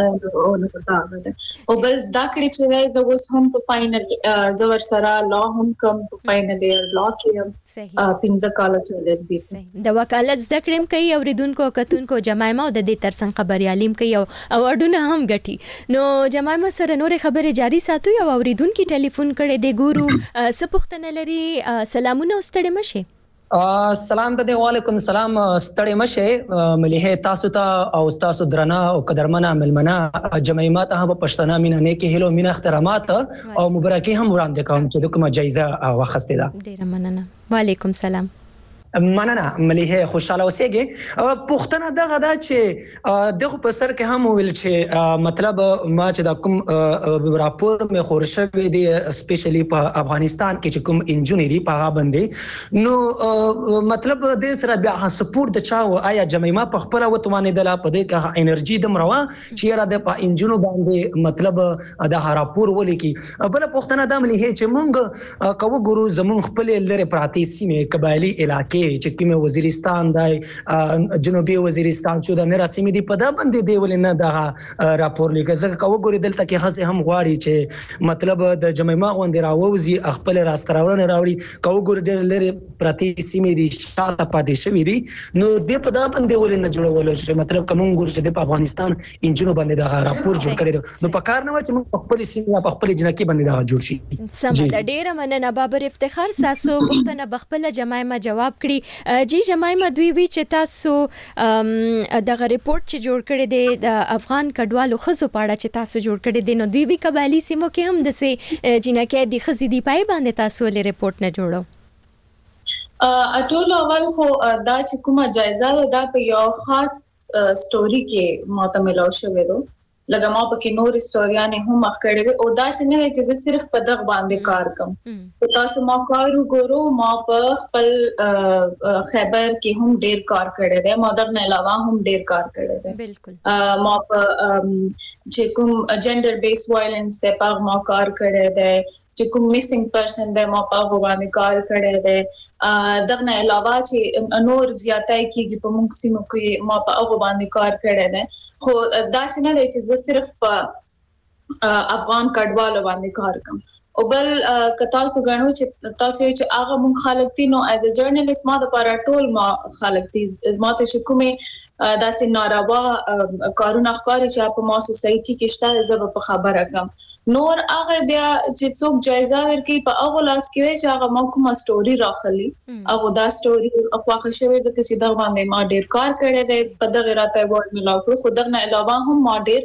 او بس دا کړی چې زه اوس هم په فائنل زور سره لا هم کوم په فائنل ایئر لا کې 15 کال چولې دي
د وکالت زده کړم کوي اوریدونکو کتونکو جمایمه د دې ترڅنګ خبريالیم کوي او اواډونه هم غټي نو جمایمه سره نور خبره جاری ساتو او اوریدونکو ټلیفون کړي دی ګورو سپختنه لري سلامونه ستړي مشه
سلام ته وعلیکم السلام ستړي مشه مليحه تاسو ته او تاسو درنه او قدرمنه ملمنه جمعیمه ته په پښتنه مینه نه کې هلو مینه احترامات او مبارکي هم وړاندې کوم چې کومه جایزه واخسته ده
ډیر مننه وعلیکم السلام
مننه مليحه خوشاله اوسېږي پښتنه دغه دا چې دغه په سر کې هم ویل چې مطلب ما چې دا کوم راپور مې خورشه دي سپیشلی په افغانستان کې چې کوم انجینری په هغه باندې نو مطلب د سره بیا سپورت د چا آیا جمعیمه په خپل وتوانې د لا په دې کې انرژي د مروا چې را د په انجینو باندې مطلب د راپور ولیکي بل پښتنه د مليحه چې مونږ کوو ګورو زمون خپل لری پراتی سیمه قبایلی علاقې چې کومه وزیرستان دی جنوبي وزیرستان چې د نراسمې دی په دا باندې دی ولنه دا راپور لیکه ځکه کوو ګوري دلته کې خاصه هم غواړي چې مطلب د جمعیمه غونډه راووزي خپل راستراونه راوړي کوو ګوري د لری پراتی سیمه دی شاته پاتې شوې دي نو د په دا باندې ولنه جوړول چې مطلب کوم ګوري چې د افغانستان انجینو باندې دا راپور جوړ کړی نو په کار نه و چې موږ خپل سیمه په خپل جنکی باندې دا جوړ شي
سم ډیره مننه بابر افتخار ساسو پښتنه بخپله جمعیمه جواب کړی جی جمعیمه دوی وی چې تاسو دغه ریپورت چې جوړ کړی دی د افغان کډوالو خزو پاړه چې تاسو جوړ کړی دی نو دوی وی قبایلی سیمو کې هم د سه جنکه د خزې دی پای باندې تاسو له ریپورت نه جوړو
ټول اول خو دا چې کومه جایزه دا په یو خاص سټوري کې معتمل شوی دی لکه ما پکې نور استوریانه هم مخ کړې وي او دا څنګه چې صرف په دغه باندې کار کوم تاسو ما کار وګورو ما په خپل خیبر کې هم ډیر کار کړی دی ما دغه علاوه هم ډیر کار کړی دی
بالکل
ما په چې کوم جندر بیس وایلنس ته په ما کار کړی دی چې کوم میسنګ پرسن دی ما په باندې کار کړی دی دغه علاوه چې نور زیاتای کیږي په موږ سیمو کې ما په هغه باندې کار کړی دی خو دا څنګه دی چې صرف په افغان کډوالو باندې کار کوم او بل کتا سو غنو چې تاسو چې هغه مونږ خلک دي نو ایز ا جرنالست ما د پاره ټول ما خلک دي ما ته چې کومه داسې ناروا کارونه ښکاري چې په ما سوسايټي کې شته زه په خبره کوم نور هغه بیا چې څوک جایزه ورکړي په هغه لاس کې چې هغه ما کومه سټوري راخلي هغه دا سټوري افواخه شوی ځکه چې دا باندې ما ډیر کار کړی دی په دغه راته وړ ملاو کړو خو دغه علاوه هم ما ډیر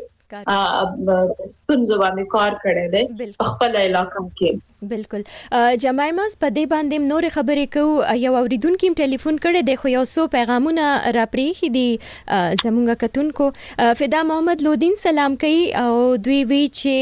ستونزو باندې کار کړی دی خپل علاقې کې
بالکل جمایمه په دې باندې نور خبرې کو یو اوریدونکو ټلیفون کړي دی خو یو څو پیغامونه را پریخي دي زمونږ کتونکو فدا محمد لودین سلام کوي او دوی وی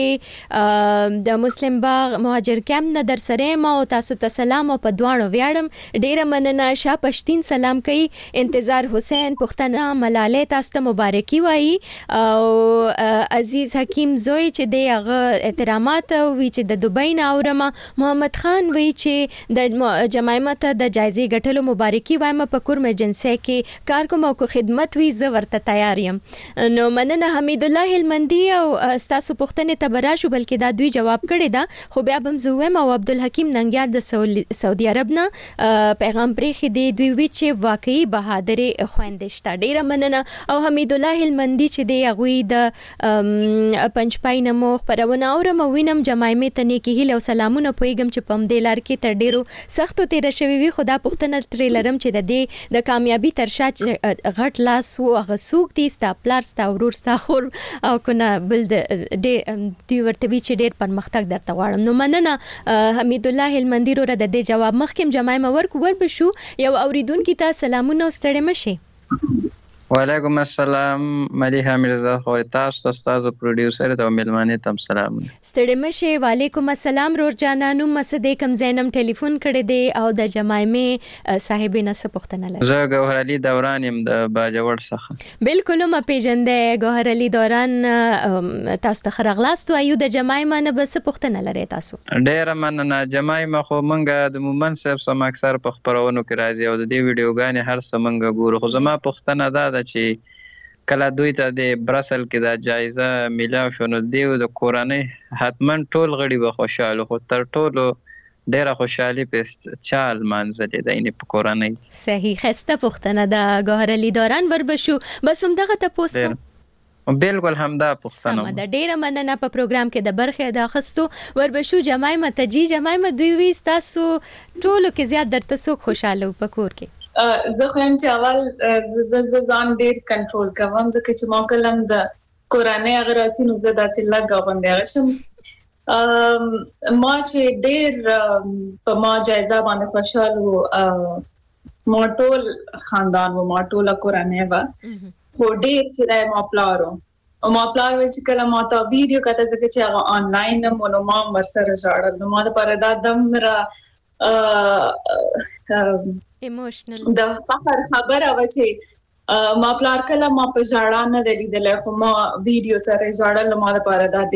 چې د مسلم باغ مهاجر کیمپ نه در سره ما او تاسو ته سلام او په دوانو ویاړم ډیره مننه شاه پښتین سلام کوي انتظار حسین پښتنه ملاله تاسو ته مبارکي وایي او عزیز حکیم زوی چې دی هغه احترامات وی چې د دوبۍ نه اورم محمد خان وی چې د جمایمه ته د جایزې ګټلو مبارکي وایم په کورم جنسه کې کار کوم او خدمت وی زه ورته تیار یم نو مننه حمید الله هلمندي او تاسو پښتنه تبرا شو بلکې دا دوی جواب کړی دا خو بیا بم زویم او عبدالحکیم ننګیار د سعودي عرب نه پیغام پرې دی دوی وی چې واقعي بهادر خويندشت ډیره مننه او حمید الله هلمندي چې دی هغه د پنځپای نمو خبرونه اورم وینم جمایمه ته نه کې هله سلام سلامونه پویګم چې پم د لار کې تر ډیرو سختو تیر شوی وي خدا پښتنه تریلرم چې د دې د کامیابی ترشا غټ لاس وو هغه سوق دي ستا پلار ستا ورور ستا خور او کنه بل د دی ورته وی چې ډیر پرمختګ درته غواړم نو مننه حمید الله هلمندی رو د دې جواب مخکم جماعه ورک ور بشو یو اوریدونکو ته سلامونه ستړي مشه
وعلیکم السلام ملیحه مرزا خو تاسو استاد پروډوسر ته ملمانه تم سلام
ستړي مشه وعلیکم السلام رور جانانو مسد کم زینم ټلیفون کړی دی او د جماعه می صاحب نه سپختنه لري
زه ګوهر علي دوران يم د باجوړ څخه
بالکل ما پیژندې ګوهر علي دوران تاسو ته خرغلاست او د جماعه منه بس پختنه لري تاسو
ډیر مننه جماعه مخه مونږه د مومن صاحب سم اکثر په خبرونو کې راځي او د دې ویډیوګانې هر څه مونږ ګورو خو زما پختنه ده چې کله دوی ته د برسل کې دا جایزه ملاو شونه دی د کورانه حتمن ټول غړي به خوشاله خو تر ټولو ډیره خوشحالي په چال منځلې ده نه په کورانه
صحیح خسته پختنه دا ګوهر علي دوران ور بشو بس هم دغه تاسو
بالکل همدا پښتنه
سم دا ډیره مننه په پروګرام کې د برخه د اخستو ور بشو جماعه متجی جماعه دوی وي تاسو ټولو کې زیات درته سو خوشاله پکور کې
زه خو هم چې اول ز ځان ډیر کنټرول کوم ځکه چې ما کلم د قرانه اگر اسی نو زه داسې لګا باندې غشم ما چې ډیر په ما جایزه باندې خوشاله ما ټول خاندان و ما ټول قرانه و خو ډیر چې ما پلارو او ما پلار چې کله ما ته ویډیو کته ځکه چې هغه آنلاین مونږ ما ورسره ژړل نو ما د پردا دم را
ایموشنل
د فخر خبره و چې ما پلار کله ما په ژړا نه لیدل خو ما ویډیو سره ژړل ما لپاره دا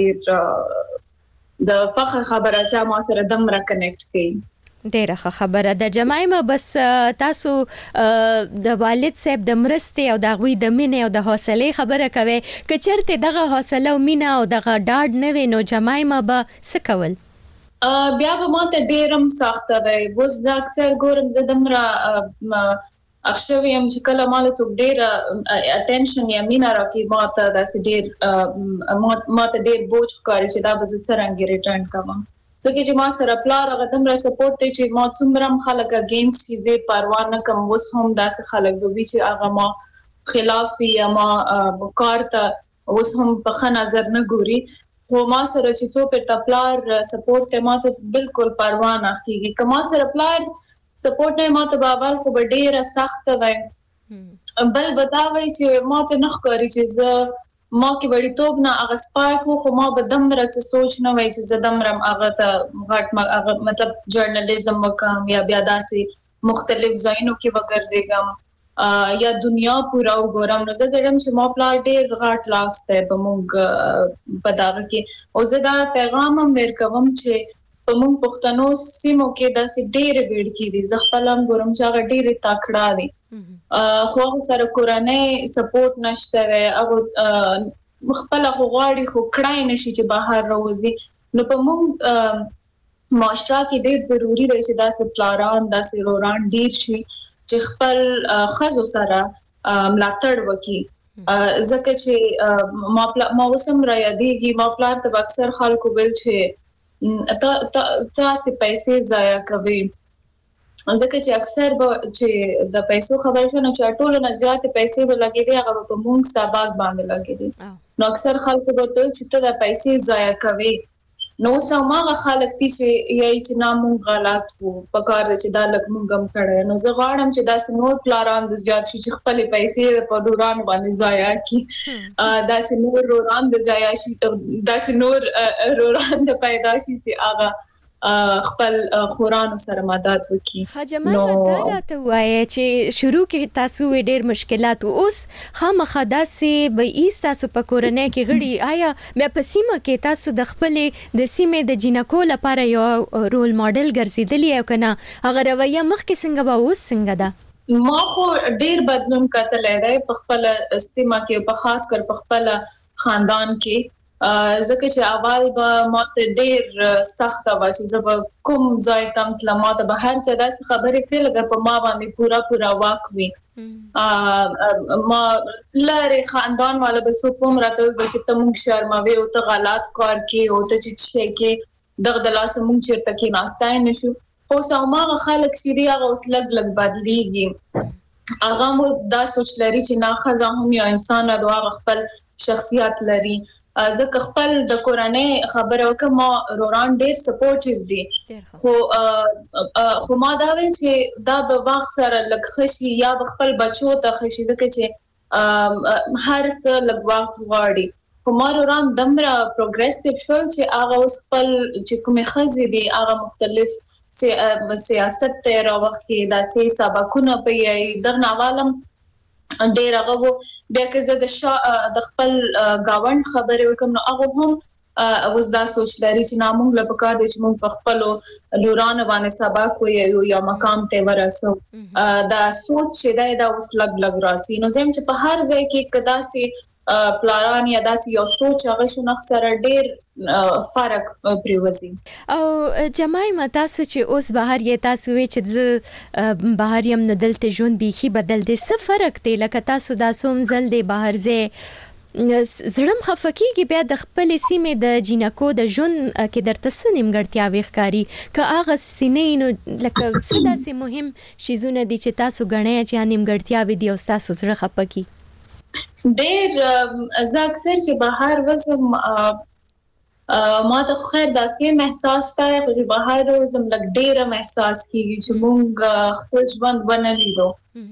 ډیر د فخر خبره چې ما سره دم را کنیکټ کړي
ډیره خبره د جماعه بس تاسو د والد صاحب د مرستې او د غوي د مینې او د حوصله خبره کوي کچرته دغه حوصله او مینه او دغه ډاډ نه وینو جماعه به سکول
بیا به ما ته ډیرم سخت وي بوز ز اکثر ګورم زه دمره اخشوي هم چې کله مال سو ډیر اټینشن یا مینا راکې ما ته داسې ډیر ما ته ډیر بوج کاری چې دا به زه څنګه ریټرن کوم ځکه چې ما سره پلار هغه دمره سپورټ ته چې ما څومره خلک اگینست شي پروا نه کوم وس هم داسې خلک به چې هغه ما خلاف یا ما کارته وس هم په ښه نظر نه ګوري خو ما سره چې څو پر تپلار سپورټ ته ما ته بالکل پروا نه کیږي کما سره پلار سپورټ نه ما ته بابل خو ډیره سخت وای بل بتاوي چې ما ته نخ کوي چې ز ما کې وړي توپ نه هغه سپارک خو ما به دمره څه سوچ نه وای چې ز دمرم هغه ته غټ مطلب جرنالیزم وکم یا بیا داسې مختلف ځایونو کې وګرځېګم یا دنیا پورا وګورم نو زه ګرم چې ما پلان ډیر غاټ لاس ته په مونږ پداغه کې او زه دا پیغام هم ورکوم چې په مونږ پښتنو سیمو کې داسې ډیر ویډ کې دي زه خپل هم ګورم چې هغه ډیر تکړه دي خو سره قرانه سپورټ نشته او خپل خو غاړي خو کړای نشي چې بهر راوځي نو په مونږ معاشره کې ډیر ضروری دی چې داسې پلاران داسې روران ډیر شي چې خپل خزو سره ملاتړ وکړي ځکه چې ما وسم را یادېږي ما پلار ته اکثر خلکو ویل چې تاسو پیسې ضایع کوي ځکه چې اکثر چې د پیسو خبر شونه چې ټول نه زیات پیسې ولګي دي هغه په مونږ سبق باندې لګي دي نو اکثر خلکو ورته چې ته د پیسې ضایع کوي نو سماغه خلک چې یای چې نامون غلط وو په کار چې دا لک مونږ هم کړه نو زه غواړم چې داسې نور پلاران د زیات شي چې خپل پیسې په دوران باندې ضایع کړي داسې نور روران د ضایع شي داسې نور روران د پیدا شي چې هغه خپل خورانو سره مدد وکړي
خجمه مدد ته وایي چې شروع کې تاسو ډېر مشکلات اوس خامخا داسې به ایست تاسو په کورنۍ کې غړي آیا مې په سیمه کې تاسو د خپل د سیمې د جینکو لپاره یو رول ماډل ګرځیدلی او کنه هغه رویه مخکې څنګه به اوس څنګه ده
ما خو ډېر بدلون کتلای دی په خپل سیمه کې په خاص کر په خپل خاندان کې ځکه چې اول به ماته ډېر سخت و چې زه به کوم ځای تم تل ماته به هر څه داسې خبرې کړې لکه په ما باندې پورا واک وي ما لاره خاندان والا به سو کوم راته چې ته مونږ شرموي او ته غلط کار کوي او ته چې شي کې دغه د لاس مونږ چیرته کې ناستای نشو خو سماغه خلک سری هغه اوس لګ بدلیږي هغه مو دا سوچ لري چې ناخذ هم یو انسان د هغه خپل شخصیت لري ځکه خپل د قرآني خبره وکم روران ډیر سپورټیو دي خو ما دا وی چې دا به وخت سره لږ خشي یا خپل بچو ته خشي ځکه چې هر څه لږ وخت غواړي خو ما روران دمره پروګریسیو شول چې هغه اوس خپل چې کومه خزي دي هغه مختلف سیاست ته راوخت کې د سي سبقونه په دغه عوالم ډیر هغه بیا که زه د خپل گاوند خبرې وکم نو هغه هم اوس دا سوچ لري چې نامونږ له پکار دي چې موږ په خپل لورانه باندې سبق وایو یا مقام ته ورسو دا سوچ چې دا اوس لګ راځي نو زم چې په هر ځای کې کدا سي پلان یا داسې یو سوچ هغه شنو سره ډیر فرق پریوزي
او جماعي متاسو چې اوس بهر یې تاسو وی چې بهر یم نه دلته ژوند بيخي بدل دي څه فرق دی لکه تاسو دا سوم زل دی بهر زه زړم خفقيږي بیا د خپل سیمې د جینکو د ژوند کې درته سنیم ګړتیا وښکاری که هغه سینې نو لکه صدا سي مهم شیزونه دي چې تاسو غنئ چې نیم ګړتیا وي دی او تاسو زړه خفقي
ډیر زه اکثر چې بهر وزم ما ته خیر داسې احساس تا چې بهر وزم لګ ډیر احساس کیږي چې مونږ خپل ژوند بنلیدو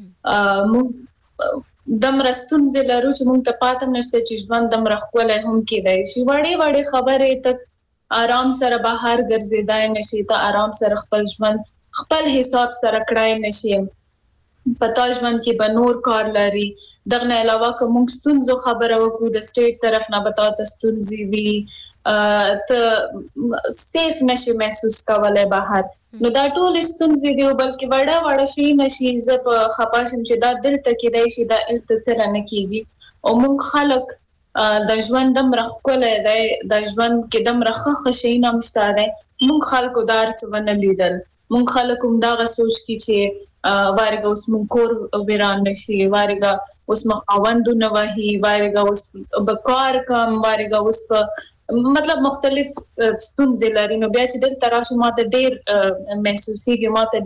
مونږ دم رستون زلرو چې مونږ ته پاتم نشته چې ژوند دم رخولای هم کېدای شي وړي خبرې ته آرام سره بهر ګرځیدای نشي ته آرام سره خپل ژوند خپل حساب سره کړای نشي پتا ژوند کې بنور کار لري دغه علاوه کوم ستونزو خبره وکړو د سټیټ طرف نه بتا ته ستونزې وی ته سیف نشي محسوس کولای بهر نو دا ټول ستونزې دی بلکې وړه شي نشي ز په خپاشم چې دا دل ته کې دی شي دا التڅره نه کیږي او مونږ خلک د ژوند دم رخ کولای دی د ژوند کې دم رخه خشي نه مشته دی مونږ خلکو دار څه ونه لیدل مونږ خلک هم دا سوچ کی چې وارګه اوس مونږ کور ویران نشي وارګه اوس مخاوند نه وهي وارګه اوس بکار کم وارګه اوس په مطلب مختلف ستونزې لري نو بیا چې دل تراشو ماته ډیر محسوسيږي ماته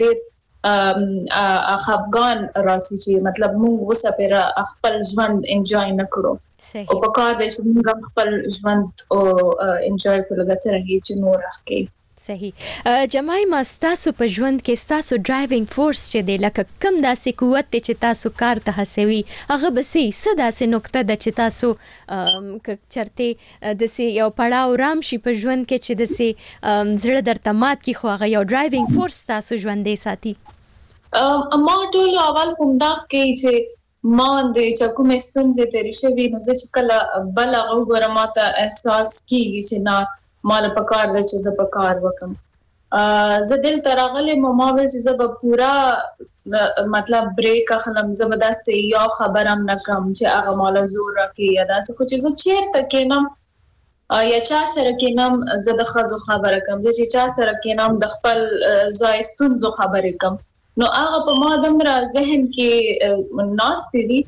ډیر افغان راسي چې مطلب مونږ وسه پر خپل ژوند انجوای نکړو او په کار د چې مونږ خپل ژوند او انجوای کولو غوښتل چې نور راکې
صحیح جماعي مستاسو په ژوند کې تاسو ډرایوینګ فورس چې دی لکه کم داسې قوت چې تاسو کار ته هڅوي هغه به سي داسې نقطه ده چې تاسو چرته د سي یو پړاو رام شي په ژوند کې چې د سي زړه درته مات کی خو هغه یو ډرایوینګ فورس تاسو ژوندې ساتي
ما ټول اول کوم دا کې چې ما د چکو مستونزه تیری شوی نو چې کله بل غوړه ماته احساس کیږي چې نه مال پکار د چې ز پکار وکم زه دل ترغله مماول چې زه به پورا مطلب بریک اخلم زبدا سي یو خبرم نکم چې هغه مال زور راکې یا داسې خو چې زه چیرته کینم یا چا سره کینم زه د خزو خبره کم زه چې چا سره کینم د خپل زایستون زو خبره کم نو هغه په ما دمر ذهن کې ناست دي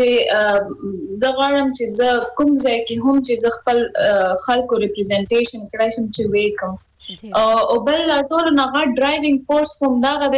چې زه غواړم چې زه کوم ځای کې هم چې زه خپل خلکو ریپرزنټیشن کړای شم چې وکم او بل ټول نه غا ډرایوینګ فورس هم دا غوډه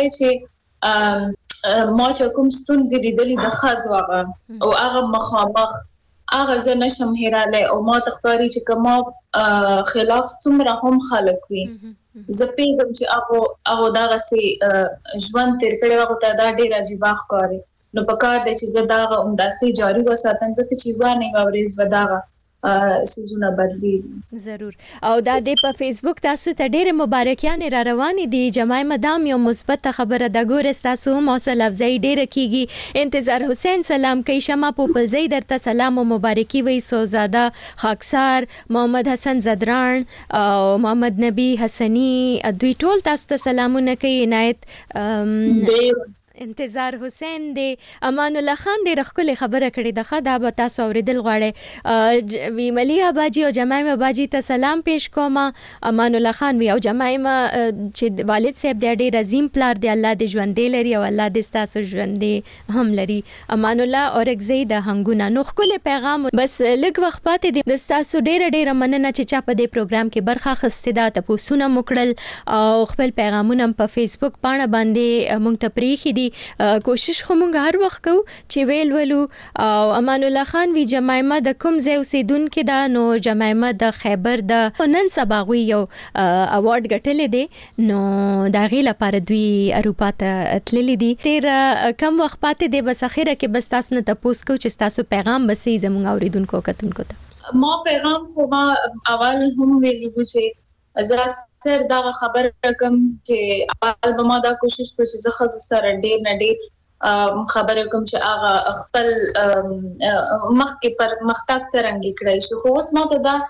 چې ما چې کوم ستونزې لیدلې د خاص واغه او هغه مخامخ هغه زه نشم هیراله او ما تخکاری چې کما خلاف څومره هم خلک وي زه پیغام چې هغه دا غسي ژوند تیر کړي هغه ته دا ډیر عجیب ښکاري نو پکار د چې زداغه اومداسي جاری وساتم ځکه چې وانه غوړیز وداغه سيزونه بدلی
ضرور او دا د په فیسبوک تاسو ته ډېر مبارکیان را روان دي جماعي مدام یو مثبت خبره د ګور تاسو حوصله افزای ډېر کیږي انتظار حسین سلام کوي شمه په زید درته سلام او مبارکي وي سوزاده خاکسار محمد حسن زدران او محمد نبی حسنی دوی ټول تاسو ته سلامونه کوي عنایت انتظار حسین دی. امان الله خان ډېر ښکلې خبره کړې ده، دا به تاسو اوریدل غواړئ. وی ملیحه باجی او جمایمه باجی ته سلام پیش کوم. امان الله خان وی او جمایمه چې والد صاحب دی ډېر عظیم پلار دی، الله دې ژوندې لري او الله دې ستاسو ژوندې هم لري. امان الله اورګزی د هنګونه نو ښکلې پیغام. بس لږ وخت پاتې دی، د ستاسو ډېره مننه چې چا په دې پروګرام کې برخه اخیستې ده، تپوسونه مو کړل او خپل پیغامونه په فیسبوک پاڼه باندې موږ ته پرېښي دي. کوشش خو موږ هر وخت کوو چې ویل ولو. او امان الله خان وی جمایمه د کوم ځای اوسیدونکې ده؟ نو جمایمه د خیبر د نن سبا غوي یو اوارډ ګټلې دی، نو د هغې لپاره دوی اروپا ته تللي دي. ډېر کم وخت پاتې دی، بس اخره کې بس تاسو نه تپوس کوو چې ستاسو پیغام به څه زموږ اوریدونکو کتونکو ته.
ما پیغام خو ما اول هم ویلي وو چې زه اکثر دا خبر رقم چې اول به ما دا کوشش کوم چې زه خاص سره ډېر نه ډېر خبره کوم چې هغه خپل مخکې پر مختګ څرنګه کړی شو. خو اوس ما ته دا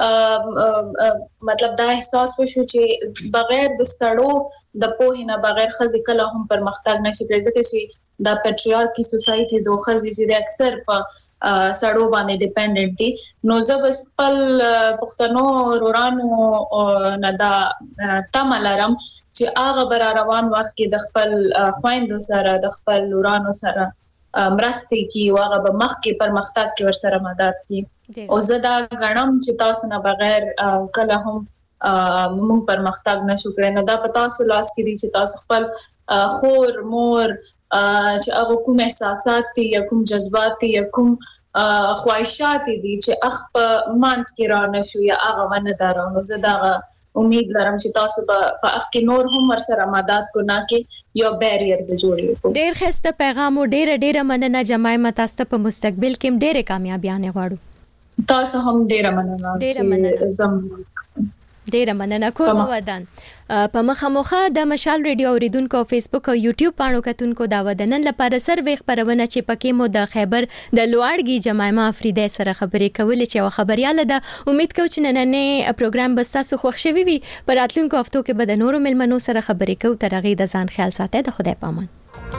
مطلب دا احساس وشو چې بغیر د سړو د پوهې نه بغیر خزي کله هم پر مختګ نشي کېدای، ځکه چې دا پیټریارکی سوسایټي د خزي چې اکثر په سړو باندې ډیپندنت دي. نو زه بس خپل پښتنو رورانو نه دا تملرم چې هغه بر روان وخت کې د خپل خويندو سره د خپل رورانو سره مرستې کی او هغه به مخکې پر مختګ کې ور سره مدد کی. او زه دا غنم چې تاسو نه بغیر کله هم موږ پر مختګ نشو کړی. نو دا په تاسو لاس کې دي چې تاسو خپل خور مور چې هغه کوم احساسات دي یا کوم جذبات دي یا کوم خواهشات دي چې اخ په مانس کې را نشو یا هغه ونه دارو. زه دا امید لرم چې تاسو په اخ کې نور هم ور سره مدد کو نه کې یو بیریر به جوړیږي.
ډېر ښه پیغام او ډېر مننه جمایمه، تاسو ته په مستقبل کې ډېر کامیابیانه غواړو.
تاسو هم ډېر مننه.
ډېر مننه. کور مو ودان. په مخه د مشال ریډیو اوریدونکو فیسبوک او یوټیوب پاڼو کتونکو دا ودنن لپاره سروې خبرونه چې پکې مو د خیبر د لوړګي جمایمه افریدی سره خبرې کولې چې یو خبرياله ده. امید کوم چې نننې پروګرام به تاسو خوښ شوي وي. پر راتلونکو هفتو کې به د نورو ملمنو سره خبرې کوو. تر هغې د ځان خیال ساتئ. د خدای پامان.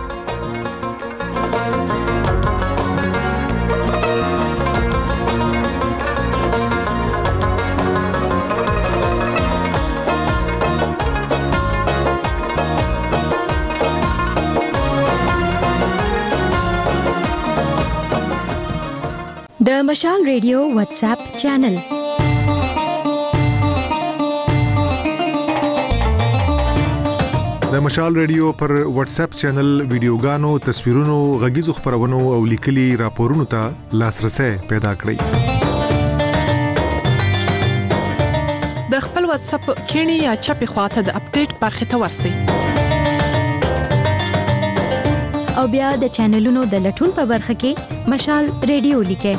د مشال ریډیو واتس اپ چینل.
د مشال ریډیو پر واتس اپ چینل ویډیوګانو، تصویرونو، غږیزو خبرونو او لیکلي راپورونو ته لاسرسي پیدا
کړئ. د خپل واتس اپ کینی یا چپی خواته د اپډیټ برخه ته ورسئ.
او بیا د چینلونو د لټون په برخه کې مشال ریډیو لیکئ.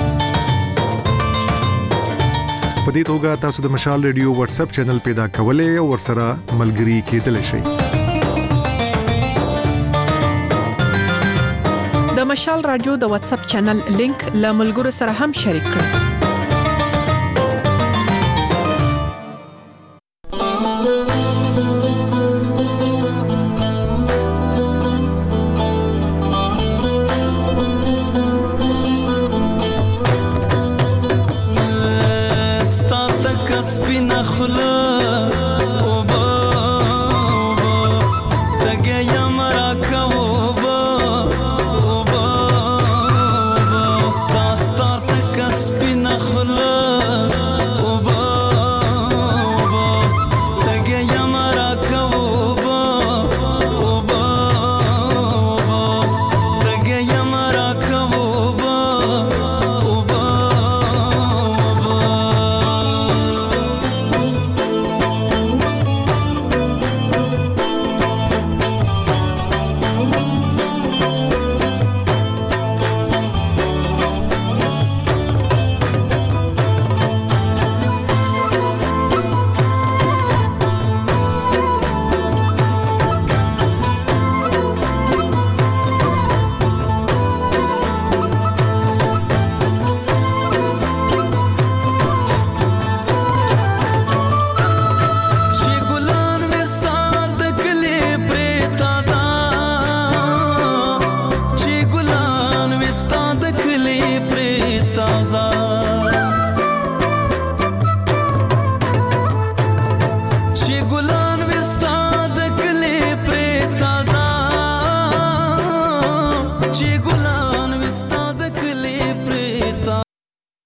په دې توګه تاسو د مشال ریډیو واتس اپ چینل پیدا کولای او ورسره ملګري کېدلی شئ.
د مشال رادیو د واتس اپ چینل لینک له ملګرو سره هم شریک کړئ.